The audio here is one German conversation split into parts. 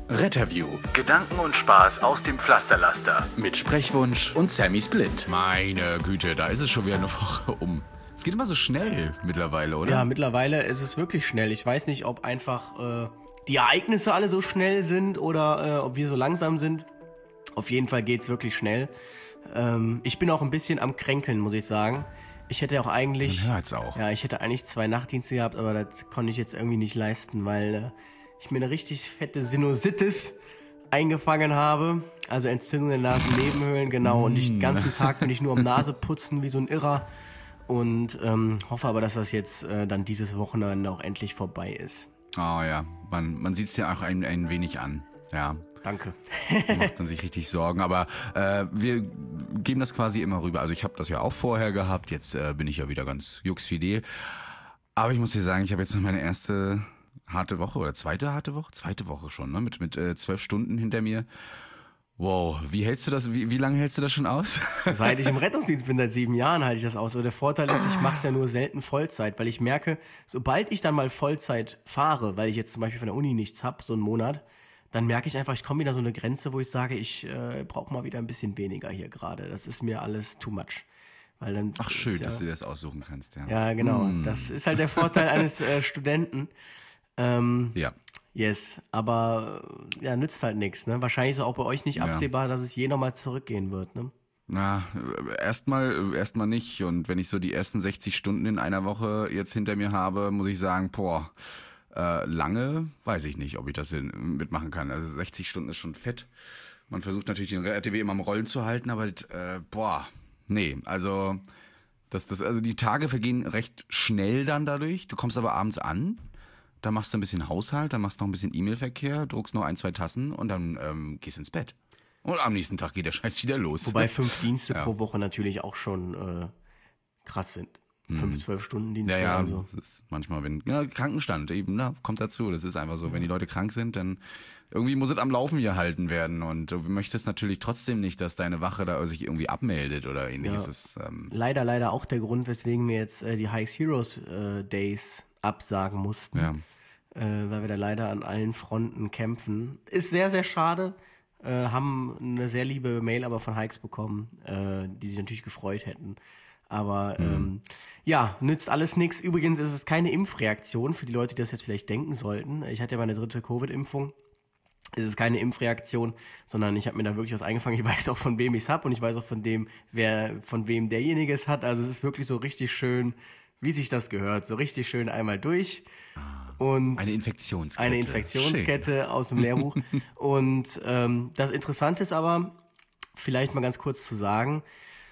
Retterview Gedanken und Spaß aus dem Pflasterlaster. mit Sprechwunsch und Sammy Split. Meine Güte, da ist es schon wieder eine Woche um. Es geht immer so schnell mittlerweile, oder? Ja, mittlerweile ist es wirklich schnell. Ich weiß nicht, ob einfach die Ereignisse alle so schnell sind oder ob wir so langsam sind. Auf jeden Fall geht's wirklich schnell. Ich bin auch ein bisschen am Kränkeln, muss ich sagen. Ich hätte auch eigentlich... Man hört's auch. Ja, ich hätte eigentlich 2 Nachtdienste gehabt, aber das konnte ich jetzt irgendwie nicht leisten, weil ich mir eine richtig fette Sinusitis eingefangen habe. Also Entzündung der Nasennebenhöhlen, genau. Und den ganzen Tag bin ich nur am Naseputzen wie so ein Irrer. Und hoffe aber, dass das jetzt dann dieses Wochenende auch endlich vorbei ist. Oh ja, man sieht's ja auch ein wenig an. Ja, Danke. da macht man sich richtig Sorgen. Aber wir geben das quasi immer rüber. Also ich habe das ja auch vorher gehabt. Jetzt bin ich ja wieder ganz juxfidel. Aber ich muss dir sagen, ich habe jetzt noch meine erste harte Woche oder zweite harte Woche? Zweite Woche schon, ne? Mit 12 Stunden hinter mir. Wow, wie hältst du das? Wie lange hältst du das schon aus? Seit ich im Rettungsdienst bin, seit 7 Jahren halte ich das aus. Und der Vorteil ist, ich mache es ja nur selten Vollzeit, weil ich merke, sobald ich dann mal Vollzeit fahre, weil ich jetzt zum Beispiel von der Uni nichts habe, so einen Monat, dann merke ich einfach, ich komme wieder so eine Grenze, wo ich sage, ich brauche mal wieder ein bisschen weniger hier gerade. Das ist mir alles too much. Weil dann Ach schön, ja, dass du dir das aussuchen kannst. Ja, ja, genau. Das ist halt der Vorteil eines Studenten. Ja. Yes, aber ja, nützt halt nichts. Ne? Wahrscheinlich ist auch bei euch nicht Ja. absehbar, dass es je nochmal zurückgehen wird. Ne? Na, erstmal nicht. Und wenn ich so die ersten 60 Stunden in einer Woche jetzt hinter mir habe, muss ich sagen, lange weiß ich nicht, ob ich das mitmachen kann. Also 60 Stunden ist schon fett. Man versucht natürlich den RTW immer am Rollen zu halten, aber nee, also also die Tage vergehen recht schnell dann dadurch. Du kommst aber abends an, da machst du ein bisschen Haushalt, dann machst du noch ein bisschen E-Mail-Verkehr, druckst noch 1, 2 Tassen und dann gehst ins Bett. Und am nächsten Tag geht der Scheiß wieder los. Wobei 5 Dienste pro Woche natürlich auch schon krass sind. 5, 12 Stunden Dienste. Ja, Also. das ist manchmal, Krankenstand eben, ne, kommt dazu. Das ist einfach so. Wenn die Leute krank sind, dann irgendwie muss es am Laufen gehalten werden. Und du möchtest natürlich trotzdem nicht, dass deine Wache da sich irgendwie abmeldet oder ähnliches. Ja. Leider auch der Grund, weswegen wir jetzt die Hikes Heroes Days absagen mussten. Ja. Weil wir da leider an allen Fronten kämpfen. Ist sehr, sehr schade. Haben eine sehr liebe Mail aber von Hikes bekommen, die sich natürlich gefreut hätten. Aber ja, nützt alles nichts. Übrigens ist es keine Impfreaktion für die Leute, die das jetzt vielleicht denken sollten. Ich hatte ja meine 3. Covid-Impfung. Es ist keine Impfreaktion, sondern ich habe mir da wirklich was eingefangen. Ich weiß auch, von wem ich es habe und ich weiß auch von wem derjenige es hat. Also es ist wirklich so richtig schön, wie sich das gehört. So richtig schön einmal durch. Und Eine Infektionskette. eine Infektionskette aus dem Lehrbuch. Und das Interessante ist aber, vielleicht mal ganz kurz zu sagen,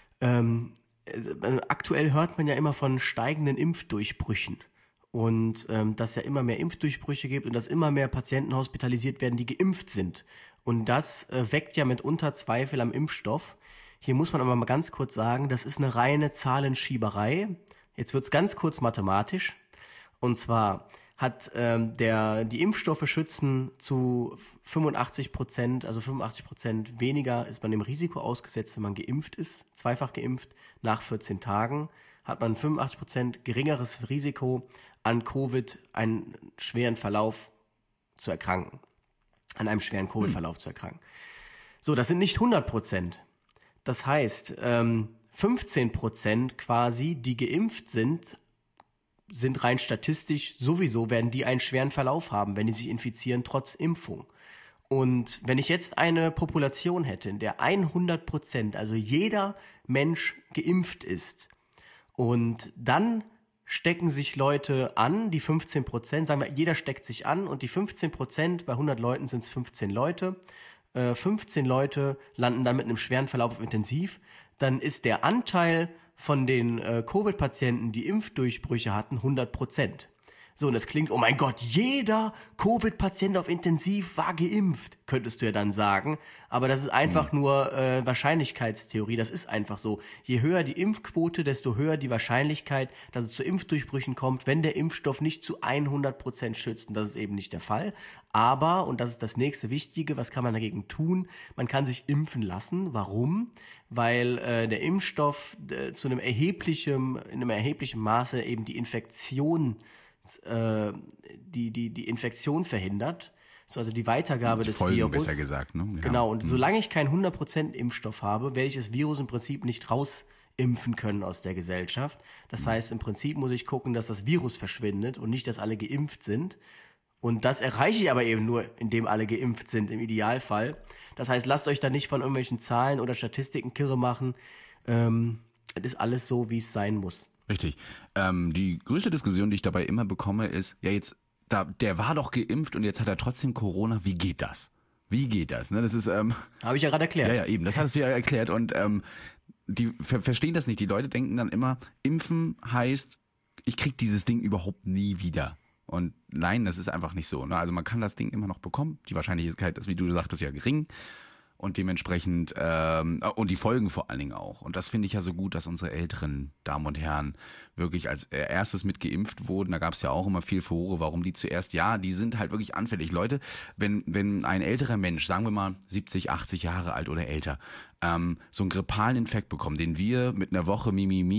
aktuell hört man ja immer von steigenden Impfdurchbrüchen. Und dass es ja immer mehr Impfdurchbrüche gibt und dass immer mehr Patienten hospitalisiert werden, die geimpft sind. Und das weckt ja mitunter Zweifel am Impfstoff. Hier muss man aber mal ganz kurz sagen, das ist eine reine Zahlenschieberei. Jetzt wird's ganz kurz mathematisch. Und zwar hat die Impfstoffe schützen zu 85%, also 85% weniger ist man dem Risiko ausgesetzt, wenn man geimpft ist, zweifach geimpft, nach 14 Tagen hat man 85% geringeres Risiko an Covid, einen schweren Verlauf zu erkranken, an einem schweren Covid-Verlauf zu erkranken. So, das sind nicht 100%. Das heißt, 15% quasi, die geimpft sind rein statistisch sowieso, werden die einen schweren Verlauf haben, wenn die sich infizieren, trotz Impfung. Und wenn ich jetzt eine Population hätte, in der 100%, also jeder Mensch geimpft ist, und dann stecken sich Leute an, die 15%, sagen wir, jeder steckt sich an und die 15%, bei 100 Leuten sind es 15 Leute, 15 Leute landen dann mit einem schweren Verlauf auf Intensiv, dann ist der Anteil von den Covid-Patienten, die Impfdurchbrüche hatten, 100%. So, und das klingt, oh mein Gott, jeder Covid-Patient auf Intensiv war geimpft, könntest du ja dann sagen. Aber das ist einfach nur Wahrscheinlichkeitstheorie, das ist einfach so. Je höher die Impfquote, desto höher die Wahrscheinlichkeit, dass es zu Impfdurchbrüchen kommt, wenn der Impfstoff nicht zu 100% schützt. Und das ist eben nicht der Fall. Aber, und das ist das nächste Wichtige, was kann man dagegen tun? Man kann sich impfen lassen. Warum? Weil der Impfstoff in einem erheblichen Maße eben die Infektion verhindert, so, also die Weitergabe des Folgen, Virus. besser gesagt, ne? Ja. Genau, und solange ich keinen 100% Impfstoff habe, werde ich das Virus im Prinzip nicht rausimpfen können aus der Gesellschaft. Das heißt, im Prinzip muss ich gucken, dass das Virus verschwindet und nicht, dass alle geimpft sind. Und das erreiche ich aber eben nur, indem alle geimpft sind, im Idealfall. Das heißt, lasst euch da nicht von irgendwelchen Zahlen oder Statistiken kirre machen. Es ist alles so, wie es sein muss. Richtig. Die größte Diskussion, die ich dabei immer bekomme, ist, ja jetzt, der war doch geimpft und jetzt hat er trotzdem Corona. Wie geht das? Wie geht das? Ne, das ist Habe ich ja gerade erklärt. ja eben, das hast du ja erklärt und die verstehen das nicht. Die Leute denken dann immer, impfen heißt, ich krieg dieses Ding überhaupt nie wieder. Und nein, das ist einfach nicht so. Ne? Also man kann das Ding immer noch bekommen. Die Wahrscheinlichkeit ist, wie du sagtest, ja gering. Und dementsprechend, und die Folgen vor allen Dingen auch. Und das finde ich ja so gut, dass unsere älteren Damen und Herren wirklich als erstes mit geimpft wurden. Da gab es ja auch immer viel Furore, warum die zuerst, ja, die sind halt wirklich anfällig. Leute, wenn ein älterer Mensch, sagen wir mal 70, 80 Jahre alt oder älter, so einen grippalen Infekt bekommen, den wir mit einer Woche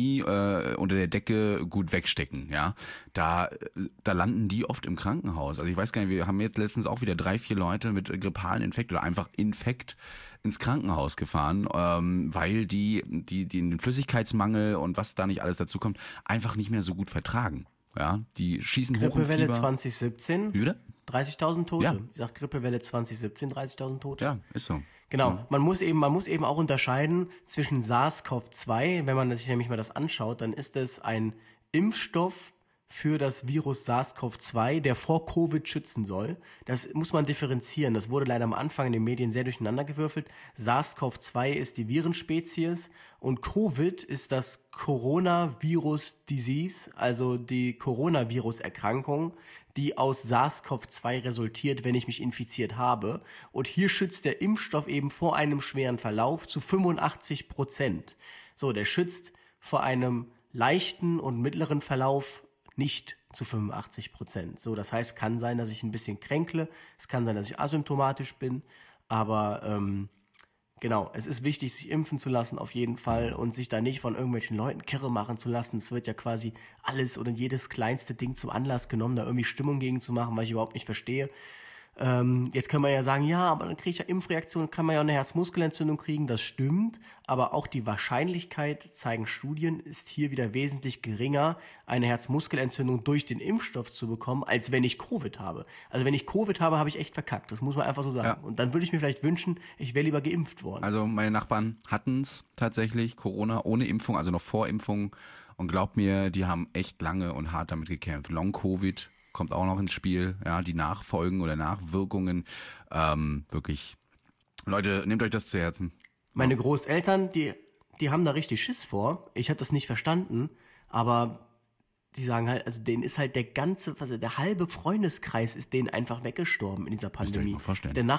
unter der Decke gut wegstecken, ja, da landen die oft im Krankenhaus. Also ich weiß gar nicht, wir haben jetzt letztens auch wieder 3, 4 Leute mit grippalen Infekt oder einfach Infekt ins Krankenhaus gefahren, weil die den Flüssigkeitsmangel und was da nicht alles dazu kommt, einfach nicht mehr so gut vertragen. Ja, die schießen hoch im Grippewelle Fieber. 2017, Wie wieder? 30.000 Tote. Ja. Ich sag Grippewelle 2017, 30.000 Tote. Ja, ist so. Genau, man muss eben auch unterscheiden zwischen SARS-CoV-2, wenn man sich nämlich mal das anschaut, dann ist es ein Impfstoff für das Virus SARS-CoV-2, der vor Covid schützen soll. Das muss man differenzieren. Das wurde leider am Anfang in den Medien sehr durcheinandergewürfelt. SARS-CoV-2 ist die Virenspezies und Covid ist das Coronavirus-Disease, also die Coronavirus-Erkrankung, die aus SARS-CoV-2 resultiert, wenn ich mich infiziert habe. Und hier schützt der Impfstoff eben vor einem schweren Verlauf zu 85%. So, der schützt vor einem leichten und mittleren Verlauf nicht zu 85%. So, das heißt, kann sein, dass ich ein bisschen kränkle, es kann sein, dass ich asymptomatisch bin, aber genau, es ist wichtig, sich impfen zu lassen auf jeden Fall und sich da nicht von irgendwelchen Leuten kirre machen zu lassen. Es wird ja quasi alles oder jedes kleinste Ding zum Anlass genommen, da irgendwie Stimmung gegen zu machen, was ich überhaupt nicht verstehe. Jetzt kann man ja sagen, ja, aber dann kriege ich ja Impfreaktionen, kann man ja eine Herzmuskelentzündung kriegen, das stimmt, aber auch die Wahrscheinlichkeit, zeigen Studien, ist hier wieder wesentlich geringer, eine Herzmuskelentzündung durch den Impfstoff zu bekommen, als wenn ich Covid habe. Also wenn ich Covid habe, habe ich echt verkackt, das muss man einfach so sagen. Ja. Und dann würde ich mir vielleicht wünschen, ich wäre lieber geimpft worden. Also meine Nachbarn hatten es tatsächlich, Corona, ohne Impfung, also noch vor Impfung. Und glaubt mir, die haben echt lange und hart damit gekämpft. Long-Covid kommt auch noch ins Spiel, ja, die Nachfolgen oder Nachwirkungen, wirklich, Leute, nehmt euch das zu Herzen. Meine Großeltern, die haben da richtig Schiss vor. Ich habe das nicht verstanden, aber die sagen halt, also denen ist halt der halbe Freundeskreis ist denen einfach weggestorben in dieser Müsst ihr euch Pandemie. mal vorstellen. Der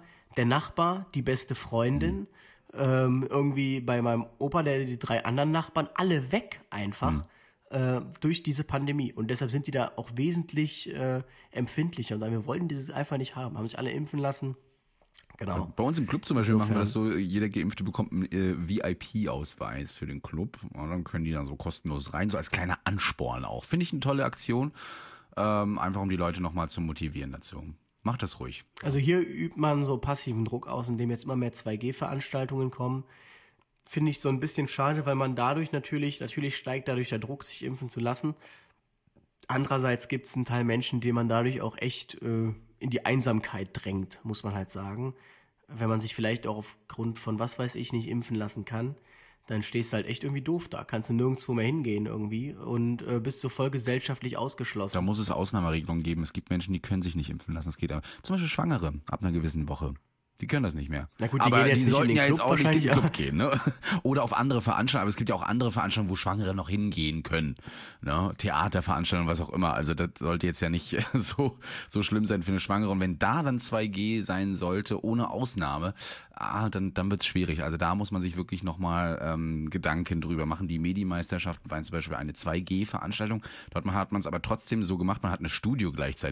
Nachbar, die beste Freundin, irgendwie bei meinem Opa, die 3 anderen Nachbarn, alle weg einfach. Durch diese Pandemie. Und deshalb sind die da auch wesentlich empfindlicher und sagen, wir wollten dieses einfach nicht haben. Haben sich alle impfen lassen. Genau. Bei uns im Club zum Beispiel machen wir Insofern. das so, jeder Geimpfte bekommt einen VIP-Ausweis für den Club und dann können die dann so kostenlos rein, so als kleiner Ansporn auch. Finde ich eine tolle Aktion, einfach um die Leute nochmal zu motivieren dazu. Macht das ruhig. Also hier übt man so passiven Druck aus, indem jetzt immer mehr 2G-Veranstaltungen kommen. Finde ich so ein bisschen schade, weil man dadurch natürlich steigt dadurch der Druck, sich impfen zu lassen. Andererseits gibt es einen Teil Menschen, den man dadurch auch echt in die Einsamkeit drängt, muss man halt sagen. Wenn man sich vielleicht auch aufgrund von was weiß ich nicht impfen lassen kann, dann stehst du halt echt irgendwie doof da. Kannst du nirgendwo mehr hingehen irgendwie und bist so voll gesellschaftlich ausgeschlossen. Da muss es Ausnahmeregelungen geben. Es gibt Menschen, die können sich nicht impfen lassen. Das geht aber. Zum Beispiel Schwangere ab einer gewissen Woche. Die können das nicht mehr. Na gut, die aber gehen jetzt die nicht sollten in den ja Club jetzt auch nicht in den wahrscheinlich, Club gehen, ne? Oder auf andere Veranstaltungen. Aber es gibt ja auch andere Veranstaltungen, wo Schwangere noch hingehen können. Ne? Theaterveranstaltungen, was auch immer. Also das sollte jetzt ja nicht so schlimm sein für eine Schwangere. Und wenn da dann 2G sein sollte, ohne Ausnahme, dann wird's schwierig. Also da muss man sich wirklich nochmal Gedanken drüber machen. Die Medi-Meisterschaften waren zum Beispiel eine 2G-Veranstaltung. Dort hat man es aber trotzdem so gemacht, man hat eine Studie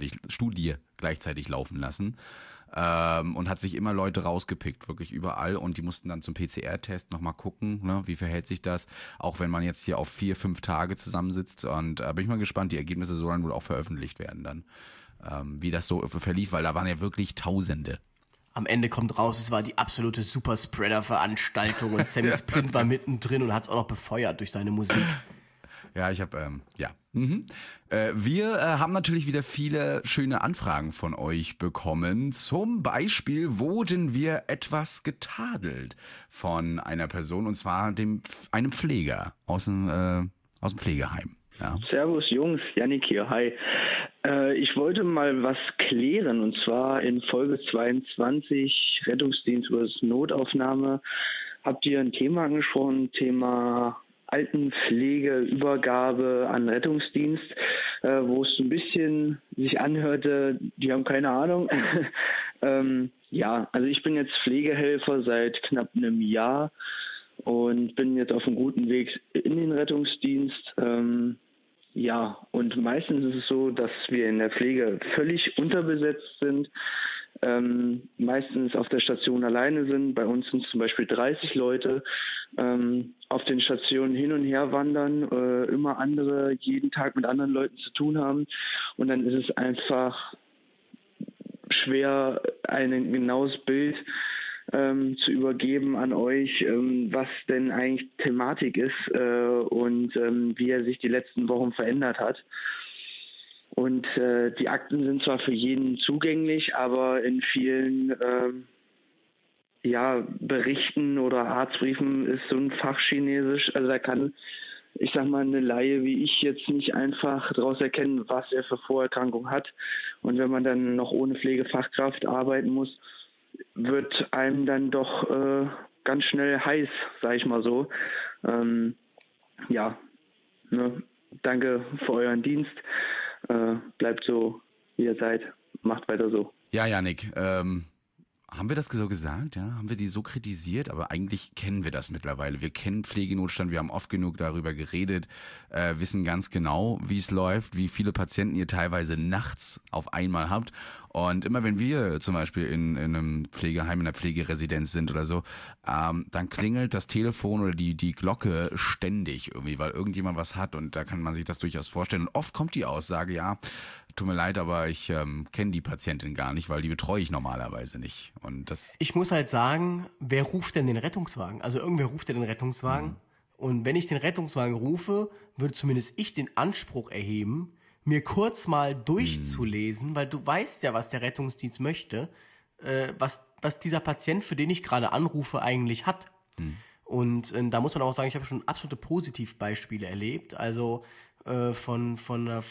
gleichzeitig laufen lassen. Und hat sich immer Leute rausgepickt, wirklich überall, und die mussten dann zum PCR-Test nochmal gucken, ne, wie verhält sich das, auch wenn man jetzt hier auf 4, 5 Tage zusammensitzt, und bin ich mal gespannt, die Ergebnisse sollen wohl auch veröffentlicht werden dann. wie das so verlief, weil da waren ja wirklich Tausende. Am Ende kommt raus, es war die absolute Superspreader-Veranstaltung und Sammy Splint war mittendrin und hat es auch noch befeuert durch seine Musik. Ja, ich habe, ja. Wir haben natürlich wieder viele schöne Anfragen von euch bekommen. Zum Beispiel wurden wir etwas getadelt von einer Person, und zwar einem Pfleger aus dem Pflegeheim. Ja. Servus Jungs, Yannick hier, hi. Ich wollte mal was klären, und zwar in Folge 22 Rettungsdienst vs. Notaufnahme habt ihr ein Thema angesprochen, Thema Altenpflegeübergabe an Rettungsdienst, wo es ein bisschen sich anhörte, die haben keine Ahnung. Ja, also ich bin jetzt Pflegehelfer seit knapp einem Jahr und bin jetzt auf einem guten Weg in den Rettungsdienst. Ja, und meistens ist es so, dass wir in der Pflege völlig unterbesetzt sind, meistens auf der Station alleine sind. Bei uns sind zum Beispiel 30 Leute, auf den Stationen hin und her wandern, immer andere, jeden Tag mit anderen Leuten zu tun haben. Und dann ist es einfach schwer, ein genaues Bild zu übergeben an euch, was denn eigentlich Thematik ist und wie er sich die letzten Wochen verändert hat. Und die Akten sind zwar für jeden zugänglich, aber in vielen Berichten oder Arztbriefen ist so ein Fachchinesisch, also da kann, ich sag mal, eine Laie wie ich jetzt nicht einfach daraus erkennen, was er für Vorerkrankung hat. Und wenn man dann noch ohne Pflegefachkraft arbeiten muss, wird einem dann doch ganz schnell heiß, sag ich mal so. Danke für euren Dienst. Bleibt so, wie ihr seid. Macht weiter so. Ja, Yannick, haben wir das so gesagt? Ja, haben wir die so kritisiert? Aber eigentlich kennen wir das mittlerweile. Wir kennen Pflegenotstand, wir haben oft genug darüber geredet, wissen ganz genau, wie es läuft, wie viele Patienten ihr teilweise nachts auf einmal habt. Und immer wenn wir zum Beispiel in einem Pflegeheim, in einer Pflegeresidenz sind oder so, dann klingelt das Telefon oder die Glocke ständig irgendwie, weil irgendjemand was hat, und da kann man sich das durchaus vorstellen. Und oft kommt die Aussage, ja, tut mir leid, aber ich kenne die Patientin gar nicht, weil die betreue ich normalerweise nicht. Und das. Ich muss halt sagen, wer ruft denn den Rettungswagen? Also irgendwer ruft ja den Rettungswagen. Und wenn ich den Rettungswagen rufe, würde zumindest ich den Anspruch erheben, mir kurz mal durchzulesen, weil du weißt ja, was der Rettungsdienst möchte, was dieser Patient, für den ich gerade anrufe, eigentlich hat. Und da muss man auch sagen, ich habe schon absolute Positivbeispiele erlebt. Also von einer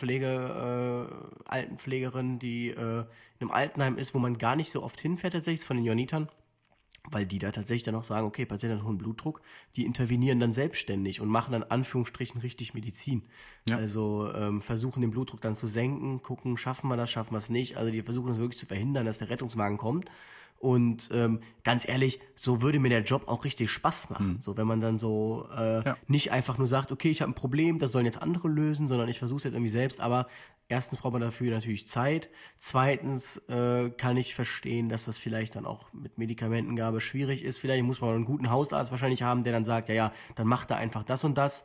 Altenpflegerin, die in einem Altenheim ist, wo man gar nicht so oft hinfährt, tatsächlich, von den Johannitern, weil die da tatsächlich dann auch sagen, okay, Patient hat hohen Blutdruck, die intervenieren dann selbstständig und machen dann Anführungsstrichen richtig Medizin. Ja. Also versuchen den Blutdruck dann zu senken, gucken, schaffen wir es nicht. Also die versuchen das wirklich zu verhindern, dass der Rettungswagen kommt. Und ganz ehrlich, so würde mir der Job auch richtig Spaß machen. So, wenn man dann so nicht einfach nur sagt, okay, ich habe ein Problem, das sollen jetzt andere lösen, sondern ich versuche es jetzt irgendwie selbst. Aber erstens braucht man dafür natürlich Zeit. Zweitens kann ich verstehen, dass das vielleicht dann auch mit Medikamentengabe schwierig ist. Vielleicht muss man einen guten Hausarzt wahrscheinlich haben, der dann sagt, ja, dann macht er einfach das und das.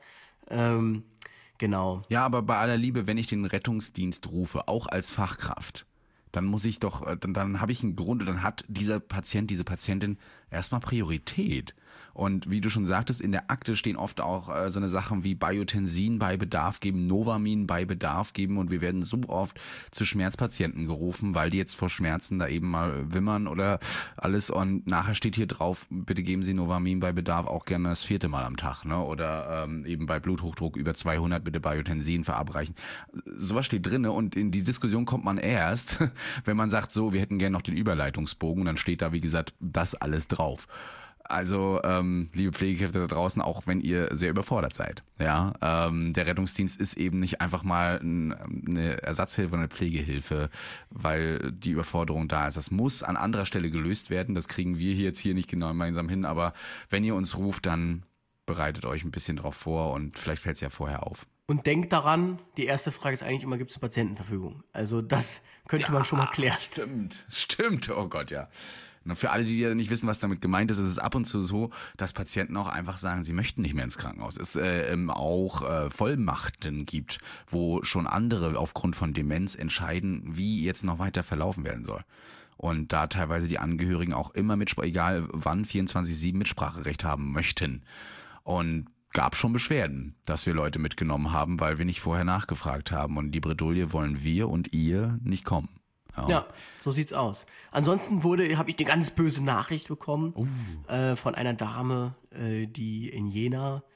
Genau. Ja, aber bei aller Liebe, wenn ich den Rettungsdienst rufe, auch als Fachkraft, dann muss ich doch, dann habe ich einen Grund, dann hat dieser Patient, diese Patientin erstmal Priorität. Und wie du schon sagtest, in der Akte stehen oft auch so eine Sachen wie Biotensin bei Bedarf geben, Novamin bei Bedarf geben, und wir werden so oft zu Schmerzpatienten gerufen, weil die jetzt vor Schmerzen da eben mal wimmern oder alles, und nachher steht hier drauf, bitte geben Sie Novamin bei Bedarf auch gerne das 4. Mal am Tag, ne? Oder eben bei Bluthochdruck über 200 bitte Biotensin verabreichen. Sowas steht drin, und in die Diskussion kommt man erst, wenn man sagt, so, wir hätten gerne noch den Überleitungsbogen, und dann steht da, wie gesagt, das alles drauf. Also, liebe Pflegekräfte da draußen, auch wenn ihr sehr überfordert seid, ja, der Rettungsdienst ist eben nicht einfach mal eine Ersatzhilfe oder eine Pflegehilfe, weil die Überforderung da ist. Das muss an anderer Stelle gelöst werden. Das kriegen wir jetzt hier nicht genau gemeinsam hin, aber wenn ihr uns ruft, dann bereitet euch ein bisschen drauf vor, und vielleicht fällt es ja vorher auf. Und denkt daran, die erste Frage ist eigentlich immer, gibt es eine Patientenverfügung? Also das könnte man schon mal klären. Stimmt, oh Gott, ja. Und für alle, die ja nicht wissen, was damit gemeint ist, ist es ab und zu so, dass Patienten auch einfach sagen, sie möchten nicht mehr ins Krankenhaus. Es auch Vollmachten gibt, wo schon andere aufgrund von Demenz entscheiden, wie jetzt noch weiter verlaufen werden soll. Und da teilweise die Angehörigen auch immer egal wann, 24/7 Mitspracherecht haben möchten. Und gab schon Beschwerden, dass wir Leute mitgenommen haben, weil wir nicht vorher nachgefragt haben. Und die Bredouille wollen wir und ihr nicht kommen. Ja, so sieht's aus. Ansonsten habe ich eine ganz böse Nachricht bekommen von einer Dame, die in Jena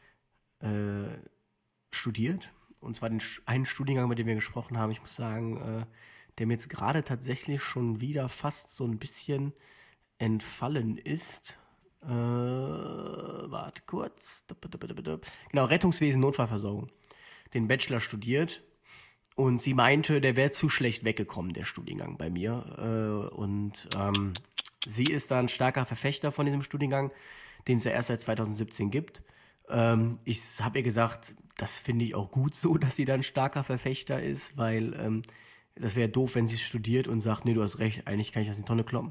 studiert. Und zwar einen Studiengang, mit dem wir gesprochen haben. Ich muss sagen, der mir jetzt gerade tatsächlich schon wieder fast so ein bisschen entfallen ist. Warte kurz. Genau, Rettungswesen, Notfallversorgung. Den Bachelor studiert. Und sie meinte, der wäre zu schlecht weggekommen, der Studiengang bei mir. Sie ist da ein starker Verfechter von diesem Studiengang, den es ja erst seit 2017 gibt. Ich habe ihr gesagt, das finde ich auch gut so, dass sie da ein starker Verfechter ist, weil das wäre doof, wenn sie es studiert und sagt, nee, du hast recht, eigentlich kann ich das in die Tonne kloppen.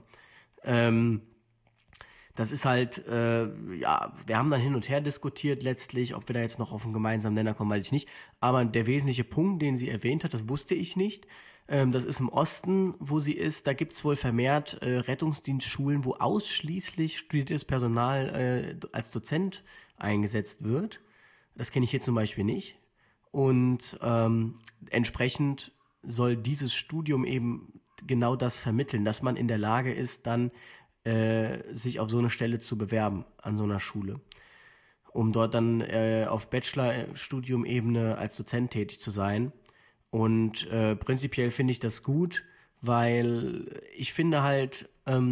Das ist halt, wir haben dann hin und her diskutiert letztlich, ob wir da jetzt noch auf einen gemeinsamen Nenner kommen, weiß ich nicht. Aber der wesentliche Punkt, den sie erwähnt hat, das wusste ich nicht. Das ist im Osten, wo sie ist. Da gibt es wohl vermehrt Rettungsdienstschulen, wo ausschließlich studiertes Personal als Dozent eingesetzt wird. Das kenne ich hier zum Beispiel nicht. Und entsprechend soll dieses Studium eben genau das vermitteln, dass man in der Lage ist, dann sich auf so eine Stelle zu bewerben an so einer Schule, um dort dann auf Bachelorstudium-Ebene als Dozent tätig zu sein. Und prinzipiell finde ich das gut, weil ich finde halt,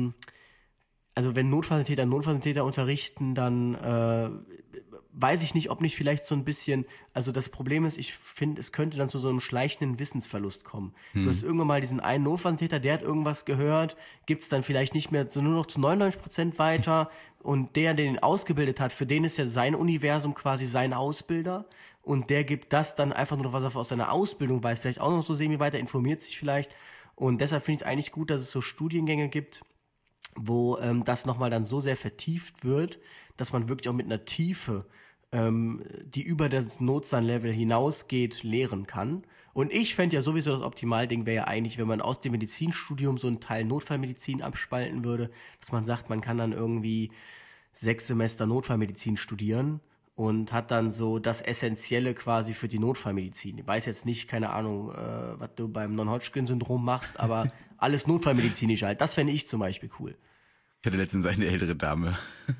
also wenn Notfallsanitäter unterrichten, dann weiß ich nicht, ob nicht vielleicht so ein bisschen, also das Problem ist, ich finde, es könnte dann zu so einem schleichenden Wissensverlust kommen. Du hast irgendwann mal diesen einen Notfallsanitäter, der hat irgendwas gehört, gibt es dann vielleicht nicht mehr so nur noch zu 99% weiter und der ihn ausgebildet hat, für den ist ja sein Universum quasi sein Ausbilder und der gibt das dann einfach nur noch, was er aus seiner Ausbildung weiß, vielleicht auch noch so semi weiter, informiert sich vielleicht und deshalb finde ich es eigentlich gut, dass es so Studiengänge gibt, wo das nochmal dann so sehr vertieft wird, dass man wirklich auch mit einer Tiefe, die über das Notsan-Level hinausgeht, lehren kann. Und ich fände ja sowieso, das Optimalding wäre ja eigentlich, wenn man aus dem Medizinstudium so einen Teil Notfallmedizin abspalten würde, dass man sagt, man kann dann irgendwie 6 Semester Notfallmedizin studieren und hat dann so das Essentielle quasi für die Notfallmedizin. Ich weiß jetzt nicht, keine Ahnung, was du beim Non-Hodgkin-Syndrom machst, aber alles Notfallmedizinisch halt. Das fände ich zum Beispiel cool. Ich hatte letztens eine ältere Dame,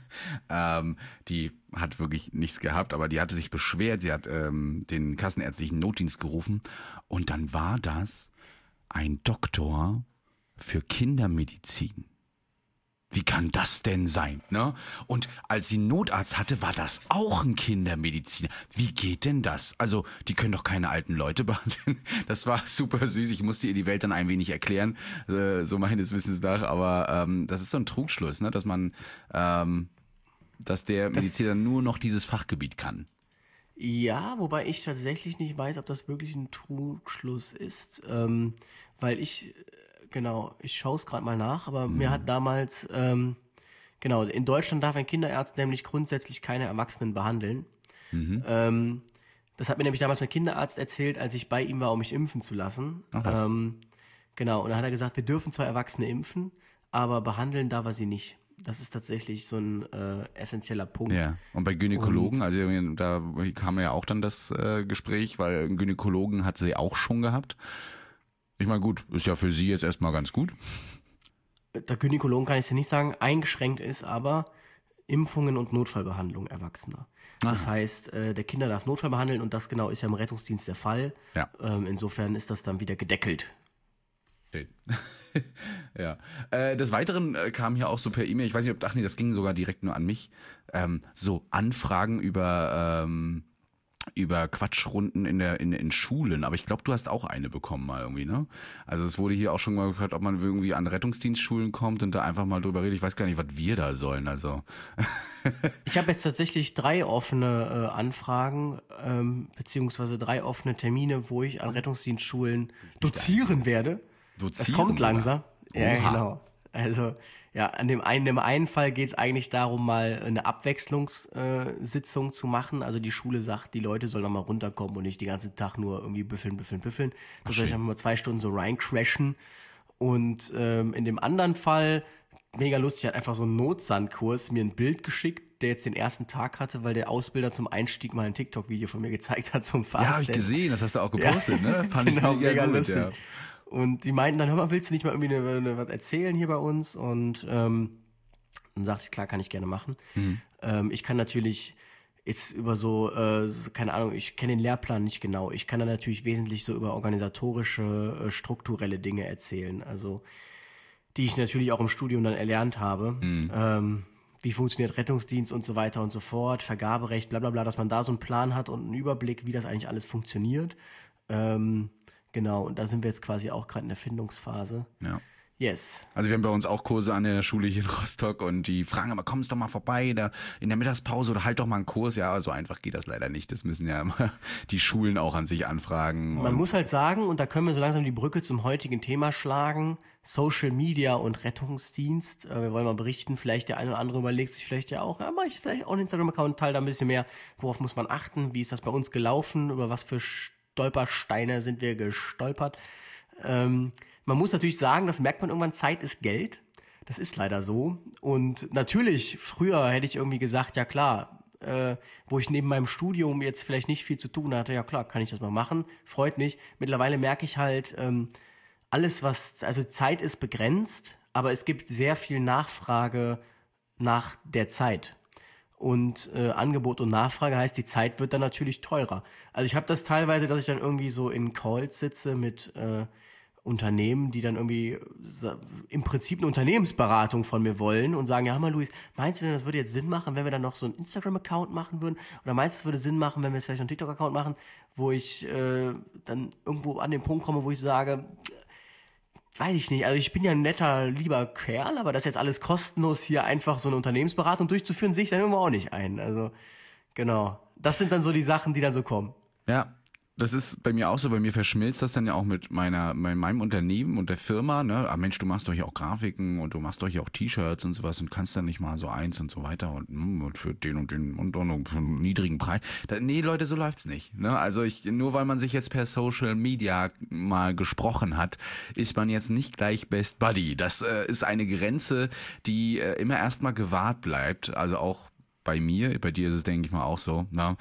die hat wirklich nichts gehabt, aber die hatte sich beschwert, sie hat den kassenärztlichen Notdienst gerufen und dann war das ein Doktor für Kindermedizin. Wie kann das denn sein, ne? Und als sie einen Notarzt hatte, war das auch ein Kindermediziner. Wie geht denn das? Also, die können doch keine alten Leute behandeln. Das war super süß. Ich musste ihr die Welt dann ein wenig erklären, so meines Wissens nach. Aber das ist so ein Trugschluss, ne? Dass man, dass der Mediziner nur noch dieses Fachgebiet kann. Ja, wobei ich tatsächlich nicht weiß, ob das wirklich ein Trugschluss ist, weil ich schaue es gerade mal nach, aber mir hat damals, in Deutschland darf ein Kinderarzt nämlich grundsätzlich keine Erwachsenen behandeln. Das hat mir nämlich damals mein Kinderarzt erzählt, als ich bei ihm war, um mich impfen zu lassen. Ach was. Und dann hat er gesagt, wir dürfen zwar Erwachsene impfen, aber behandeln darf er sie nicht. Das ist tatsächlich so ein essentieller Punkt. Ja, und bei Gynäkologen, also da kam ja auch dann das Gespräch, weil einen Gynäkologen hat sie auch schon gehabt. Ich meine, gut, ist ja für sie jetzt erstmal ganz gut. Der Gynäkologen kann ich dir nicht sagen, eingeschränkt ist aber Impfungen und Notfallbehandlung Erwachsener. Das heißt, der Kinder darf Notfall behandeln und das genau ist ja im Rettungsdienst der Fall. Ja. Insofern ist das dann wieder gedeckelt. Schön. Ja. Des Weiteren kam hier auch so per E-Mail, ich weiß nicht, das ging sogar direkt nur an mich, so Anfragen über über Quatschrunden in Schulen, aber ich glaube, du hast auch eine bekommen mal irgendwie, ne? Also es wurde hier auch schon mal gefragt, ob man irgendwie an Rettungsdienstschulen kommt und da einfach mal drüber redet. Ich weiß gar nicht, was wir da sollen, also. Ich habe jetzt tatsächlich 3 offene Anfragen, beziehungsweise 3 offene Termine, wo ich an Rettungsdienstschulen dozieren werde. Das kommt langsam. Ja, Oha. genau. Also, ja, in dem einen Fall geht es eigentlich darum, mal eine Abwechslungssitzung zu machen. Also die Schule sagt, die Leute sollen noch mal runterkommen und nicht den ganzen Tag nur irgendwie büffeln. Da soll ich einfach mal 2 Stunden so reincrashen. Und in dem anderen Fall, mega lustig, hat einfach so einen Notsandkurs mir ein Bild geschickt, der jetzt den ersten Tag hatte, weil der Ausbilder zum Einstieg mal ein TikTok-Video von mir gezeigt hat zum Fast. Ja, habe ich gesehen, das hast du auch gepostet, ne? Fand Genau, ich mega gut, lustig. ja. Und die meinten dann, hör mal, willst du nicht mal irgendwie was erzählen hier bei uns? Und dann sagte ich, klar, kann ich gerne machen. Ich kann natürlich jetzt über keine Ahnung, ich kenne den Lehrplan nicht genau. Ich kann dann natürlich wesentlich so über organisatorische, strukturelle Dinge erzählen. Also die ich natürlich auch im Studium dann erlernt habe. Wie funktioniert Rettungsdienst und so weiter und so fort, Vergaberecht, bla bla bla, dass man da so einen Plan hat und einen Überblick, wie das eigentlich alles funktioniert. Genau, und da sind wir jetzt quasi auch gerade in der Findungsphase. Ja. Yes. Also wir haben bei uns auch Kurse an der Schule hier in Rostock und die fragen aber, kommst doch mal vorbei da in der Mittagspause oder halt doch mal einen Kurs. Ja, so einfach geht das leider nicht. Das müssen ja immer die Schulen auch an sich anfragen. Man muss halt sagen, und da können wir so langsam die Brücke zum heutigen Thema schlagen, Social Media und Rettungsdienst. Wir wollen mal berichten, vielleicht der eine oder andere überlegt sich vielleicht ja auch, mache ich vielleicht auch einen Instagram-Account, teile da ein bisschen mehr, worauf muss man achten, wie ist das bei uns gelaufen, über was für Stolpersteine sind wir gestolpert. Man muss natürlich sagen, das merkt man irgendwann, Zeit ist Geld. Das ist leider so. Und natürlich, früher hätte ich irgendwie gesagt, ja klar, wo ich neben meinem Studium jetzt vielleicht nicht viel zu tun hatte, ja klar, kann ich das mal machen, freut mich. Mittlerweile merke ich halt, also Zeit ist begrenzt, aber es gibt sehr viel Nachfrage nach der Zeit. Und Angebot und Nachfrage heißt, die Zeit wird dann natürlich teurer. Also ich habe das teilweise, dass ich dann irgendwie so in Calls sitze mit Unternehmen, die dann irgendwie im Prinzip eine Unternehmensberatung von mir wollen und sagen, ja, hör mal, Luis, meinst du denn, das würde jetzt Sinn machen, wenn wir dann noch so einen Instagram-Account machen würden? Oder meinst du, es würde Sinn machen, wenn wir jetzt vielleicht noch einen TikTok-Account machen, wo ich dann irgendwo an den Punkt komme, wo ich sage, weiß ich nicht, also ich bin ja ein netter, lieber Kerl, aber das jetzt alles kostenlos hier einfach so eine Unternehmensberatung durchzuführen, sehe ich dann irgendwo auch nicht ein. Also, genau. Das sind dann so die Sachen, die dann so kommen. Ja, das ist bei mir auch so. Bei mir verschmilzt das dann ja auch mit meinem Unternehmen und der Firma. Ne? Ah Mensch, du machst doch hier auch Grafiken und du machst doch hier auch T-Shirts und sowas und kannst dann nicht mal so eins und so weiter und für den und den und für einen niedrigen Preis. Nee, Leute, so läuft's nicht. Ne? Also nur weil man sich jetzt per Social Media mal gesprochen hat, ist man jetzt nicht gleich Best Buddy. Das ist eine Grenze, die immer erstmal gewahrt bleibt. Also auch bei mir, bei dir ist es, denke ich mal, auch so. Ne?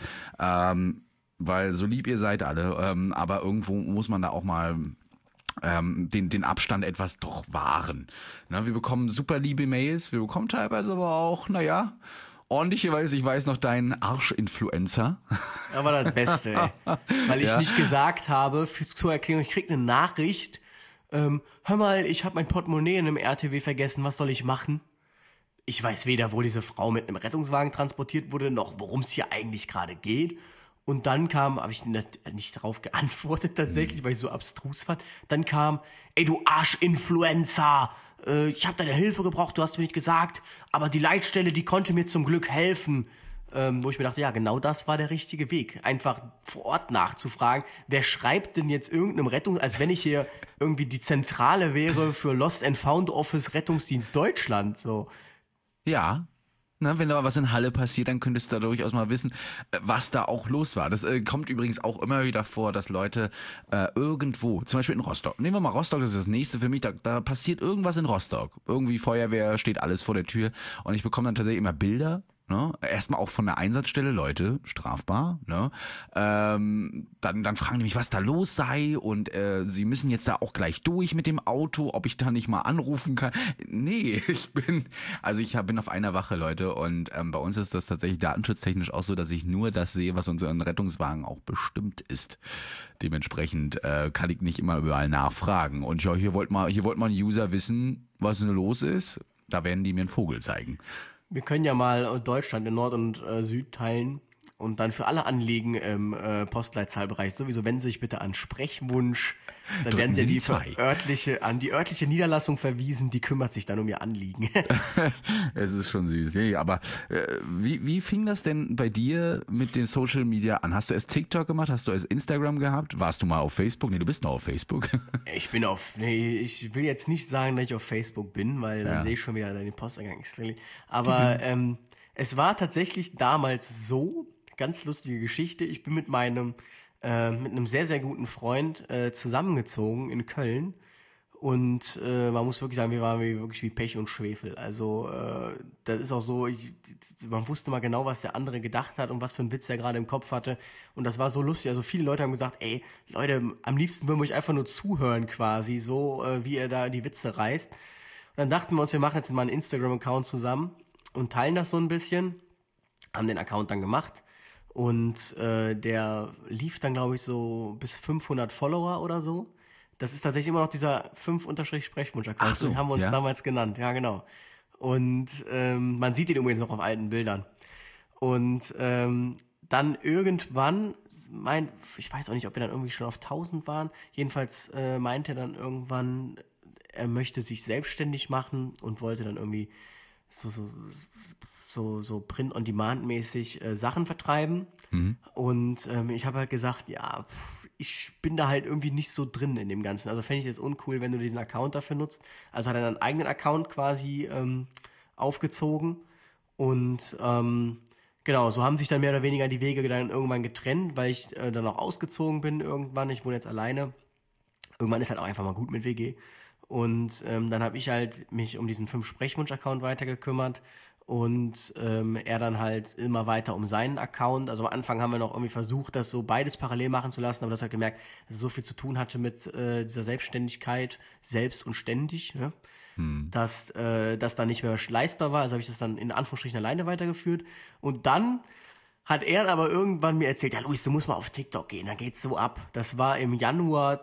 Weil so lieb ihr seid alle, aber irgendwo muss man da auch mal den Abstand etwas doch wahren. Ne, wir bekommen super liebe Mails, wir bekommen teilweise aber auch, naja, ordentlicherweise, ich weiß noch, deinen Arsch-Influencer. Aber das Beste, ey. Weil ich nicht gesagt habe, zur Erklärung, ich krieg eine Nachricht, hör mal, ich habe mein Portemonnaie in einem RTW vergessen, was soll ich machen? Ich weiß weder, wo diese Frau mit einem Rettungswagen transportiert wurde, noch worum es hier eigentlich gerade geht. Und dann habe ich nicht darauf geantwortet tatsächlich, weil ich so abstrus fand. Dann kam, ey du Arsch-Influencer, ich habe deine Hilfe gebraucht, du hast mir nicht gesagt, aber die Leitstelle, die konnte mir zum Glück helfen. Wo ich mir dachte, ja, genau das war der richtige Weg. Einfach vor Ort nachzufragen, wer schreibt denn jetzt irgendeinem als wenn ich hier irgendwie die Zentrale wäre für Lost and Found Office Rettungsdienst Deutschland, so. Ja. Na, wenn da was in Halle passiert, dann könntest du da durchaus mal wissen, was da auch los war. Das kommt übrigens auch immer wieder vor, dass Leute irgendwo, zum Beispiel in Rostock, nehmen wir mal Rostock, das ist das nächste für mich, da passiert irgendwas in Rostock. Irgendwie Feuerwehr, steht alles vor der Tür und ich bekomme dann tatsächlich immer Bilder. Ne? Erstmal auch von der Einsatzstelle, Leute, strafbar. Ne? Dann fragen die mich, was da los sei und sie müssen jetzt da auch gleich durch mit dem Auto, ob ich da nicht mal anrufen kann. Nee, ich bin auf einer Wache, Leute, und bei uns ist das tatsächlich datenschutztechnisch auch so, dass ich nur das sehe, was unseren Rettungswagen auch bestimmt ist. Dementsprechend kann ich nicht immer überall nachfragen. Und ja, hier wollt mal ein User wissen, was denn los ist. Da werden die mir einen Vogel zeigen. Wir können ja mal Deutschland in Nord und Süd teilen. Und dann für alle Anliegen im Postleitzahlbereich sowieso wenden Sie sich bitte an Sprechwunsch. Dann Drücken werden Sie Sie die die zwei. an die örtliche Niederlassung verwiesen, die kümmert sich dann um Ihr Anliegen. Es ist schon süß. Nee, aber wie fing das denn bei dir mit den Social Media an? Hast du erst TikTok gemacht? Hast du erst Instagram gehabt? Warst du mal auf Facebook? Nee, du bist noch auf Facebook. Ich will jetzt nicht sagen, dass ich auf Facebook bin, weil dann sehe ich schon wieder den Posteingang. Aber es war tatsächlich damals so, ganz lustige Geschichte, ich bin mit einem sehr, sehr guten Freund zusammengezogen in Köln und man muss wirklich sagen, wir waren wirklich wie Pech und Schwefel. Also das ist auch so, man wusste mal genau, was der andere gedacht hat und was für einen Witz er gerade im Kopf hatte und das war so lustig. Also viele Leute haben gesagt, ey, Leute, am liebsten würden wir euch einfach nur zuhören quasi, so wie ihr da die Witze reißt. Und dann dachten wir uns, wir machen jetzt mal einen Instagram-Account zusammen und teilen das so ein bisschen, haben den Account dann gemacht. Und der lief dann, glaube ich, so bis 500 Follower oder so. Das ist tatsächlich immer noch dieser 5-Sprechwunsch-Account. Ach so, Den haben wir uns ja? damals genannt. Ja, genau. Und man sieht ihn übrigens noch auf alten Bildern. Und dann irgendwann, ich weiß auch nicht, ob wir dann irgendwie schon auf 1000 waren. Jedenfalls meinte er dann irgendwann, er möchte sich selbstständig machen und wollte dann irgendwie so Print-on-Demand-mäßig Sachen vertreiben. Und ich habe halt gesagt, ja, ich bin da halt irgendwie nicht so drin in dem Ganzen. Also fände ich jetzt uncool, wenn du diesen Account dafür nutzt. Also hat er einen eigenen Account quasi aufgezogen. Und genau, so haben sich dann mehr oder weniger die Wege dann irgendwann getrennt, weil ich dann auch ausgezogen bin irgendwann. Ich wohne jetzt alleine. Irgendwann ist halt auch einfach mal gut mit WG. Und dann habe ich halt mich um diesen 5-Sprechwunsch-Account weiter gekümmert und er dann halt immer weiter um seinen Account. Also am Anfang haben wir noch irgendwie versucht, das so beides parallel machen zu lassen, aber das hat gemerkt, dass es so viel zu tun hatte mit dieser Selbstständigkeit, selbst und ständig, ne? Dass das dann nicht mehr leistbar war. Also habe ich das dann in Anführungsstrichen alleine weitergeführt. Und dann hat er aber irgendwann mir erzählt, ja Luis, du musst mal auf TikTok gehen, da geht's so ab. Das war im Januar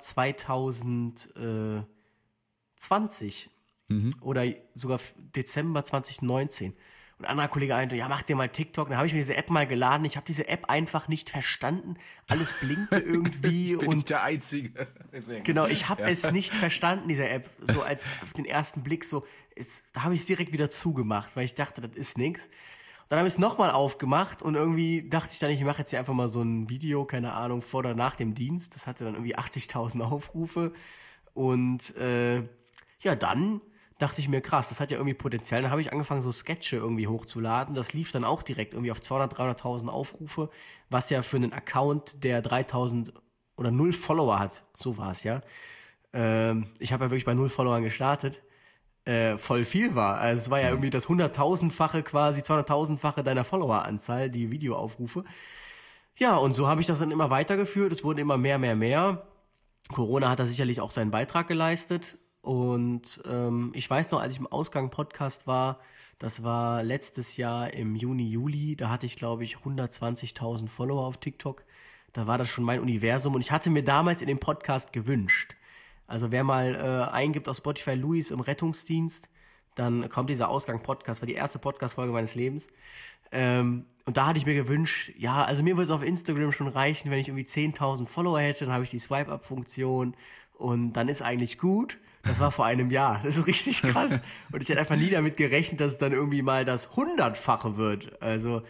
2020 oder sogar Dezember 2019. Und ein anderer Kollege meinte, ja, mach dir mal TikTok. Dann habe ich mir diese App mal geladen. Ich habe diese App einfach nicht verstanden. Alles blinkte irgendwie. Bin und ich der Einzige. genau, ich habe es nicht verstanden, diese App. So als auf den ersten Blick da habe ich es direkt wieder zugemacht, weil ich dachte, das ist nix. Dann habe ich es nochmal aufgemacht und irgendwie dachte ich dann, ich mache jetzt hier einfach mal so ein Video, keine Ahnung, vor oder nach dem Dienst. Das hatte dann irgendwie 80.000 Aufrufe. Und ja, dann dachte ich mir, krass, das hat ja irgendwie Potenzial. Dann habe ich angefangen, so Sketche irgendwie hochzuladen. Das lief dann auch direkt irgendwie auf 200.000, 300.000 Aufrufe, was ja für einen Account, der 3.000 oder 0 Follower hat, so war es ja. Ich habe ja wirklich bei 0 Followern gestartet, voll viel war. Also es war ja irgendwie das 100.000-fache quasi, 200.000-fache deiner Followeranzahl, die Videoaufrufe. Ja, und so habe ich das dann immer weitergeführt. Es wurden immer mehr. Corona hat da sicherlich auch seinen Beitrag geleistet. Und ich weiß noch, als ich im Ausgang-Podcast war, das war letztes Jahr im Juni, Juli, da hatte ich, glaube ich, 120.000 Follower auf TikTok. Da war das schon mein Universum und ich hatte mir damals in dem Podcast gewünscht. Also wer mal eingibt auf Spotify Luis im Rettungsdienst, dann kommt dieser Ausgang-Podcast, war die erste Podcast-Folge meines Lebens. Und da hatte ich mir gewünscht, ja, also mir würde es auf Instagram schon reichen, wenn ich irgendwie 10.000 Follower hätte, dann habe ich die Swipe-Up-Funktion und dann ist eigentlich gut. Das war vor einem Jahr. Das ist richtig krass. Und ich hätte einfach nie damit gerechnet, dass es dann irgendwie mal das 100-fache wird. Also,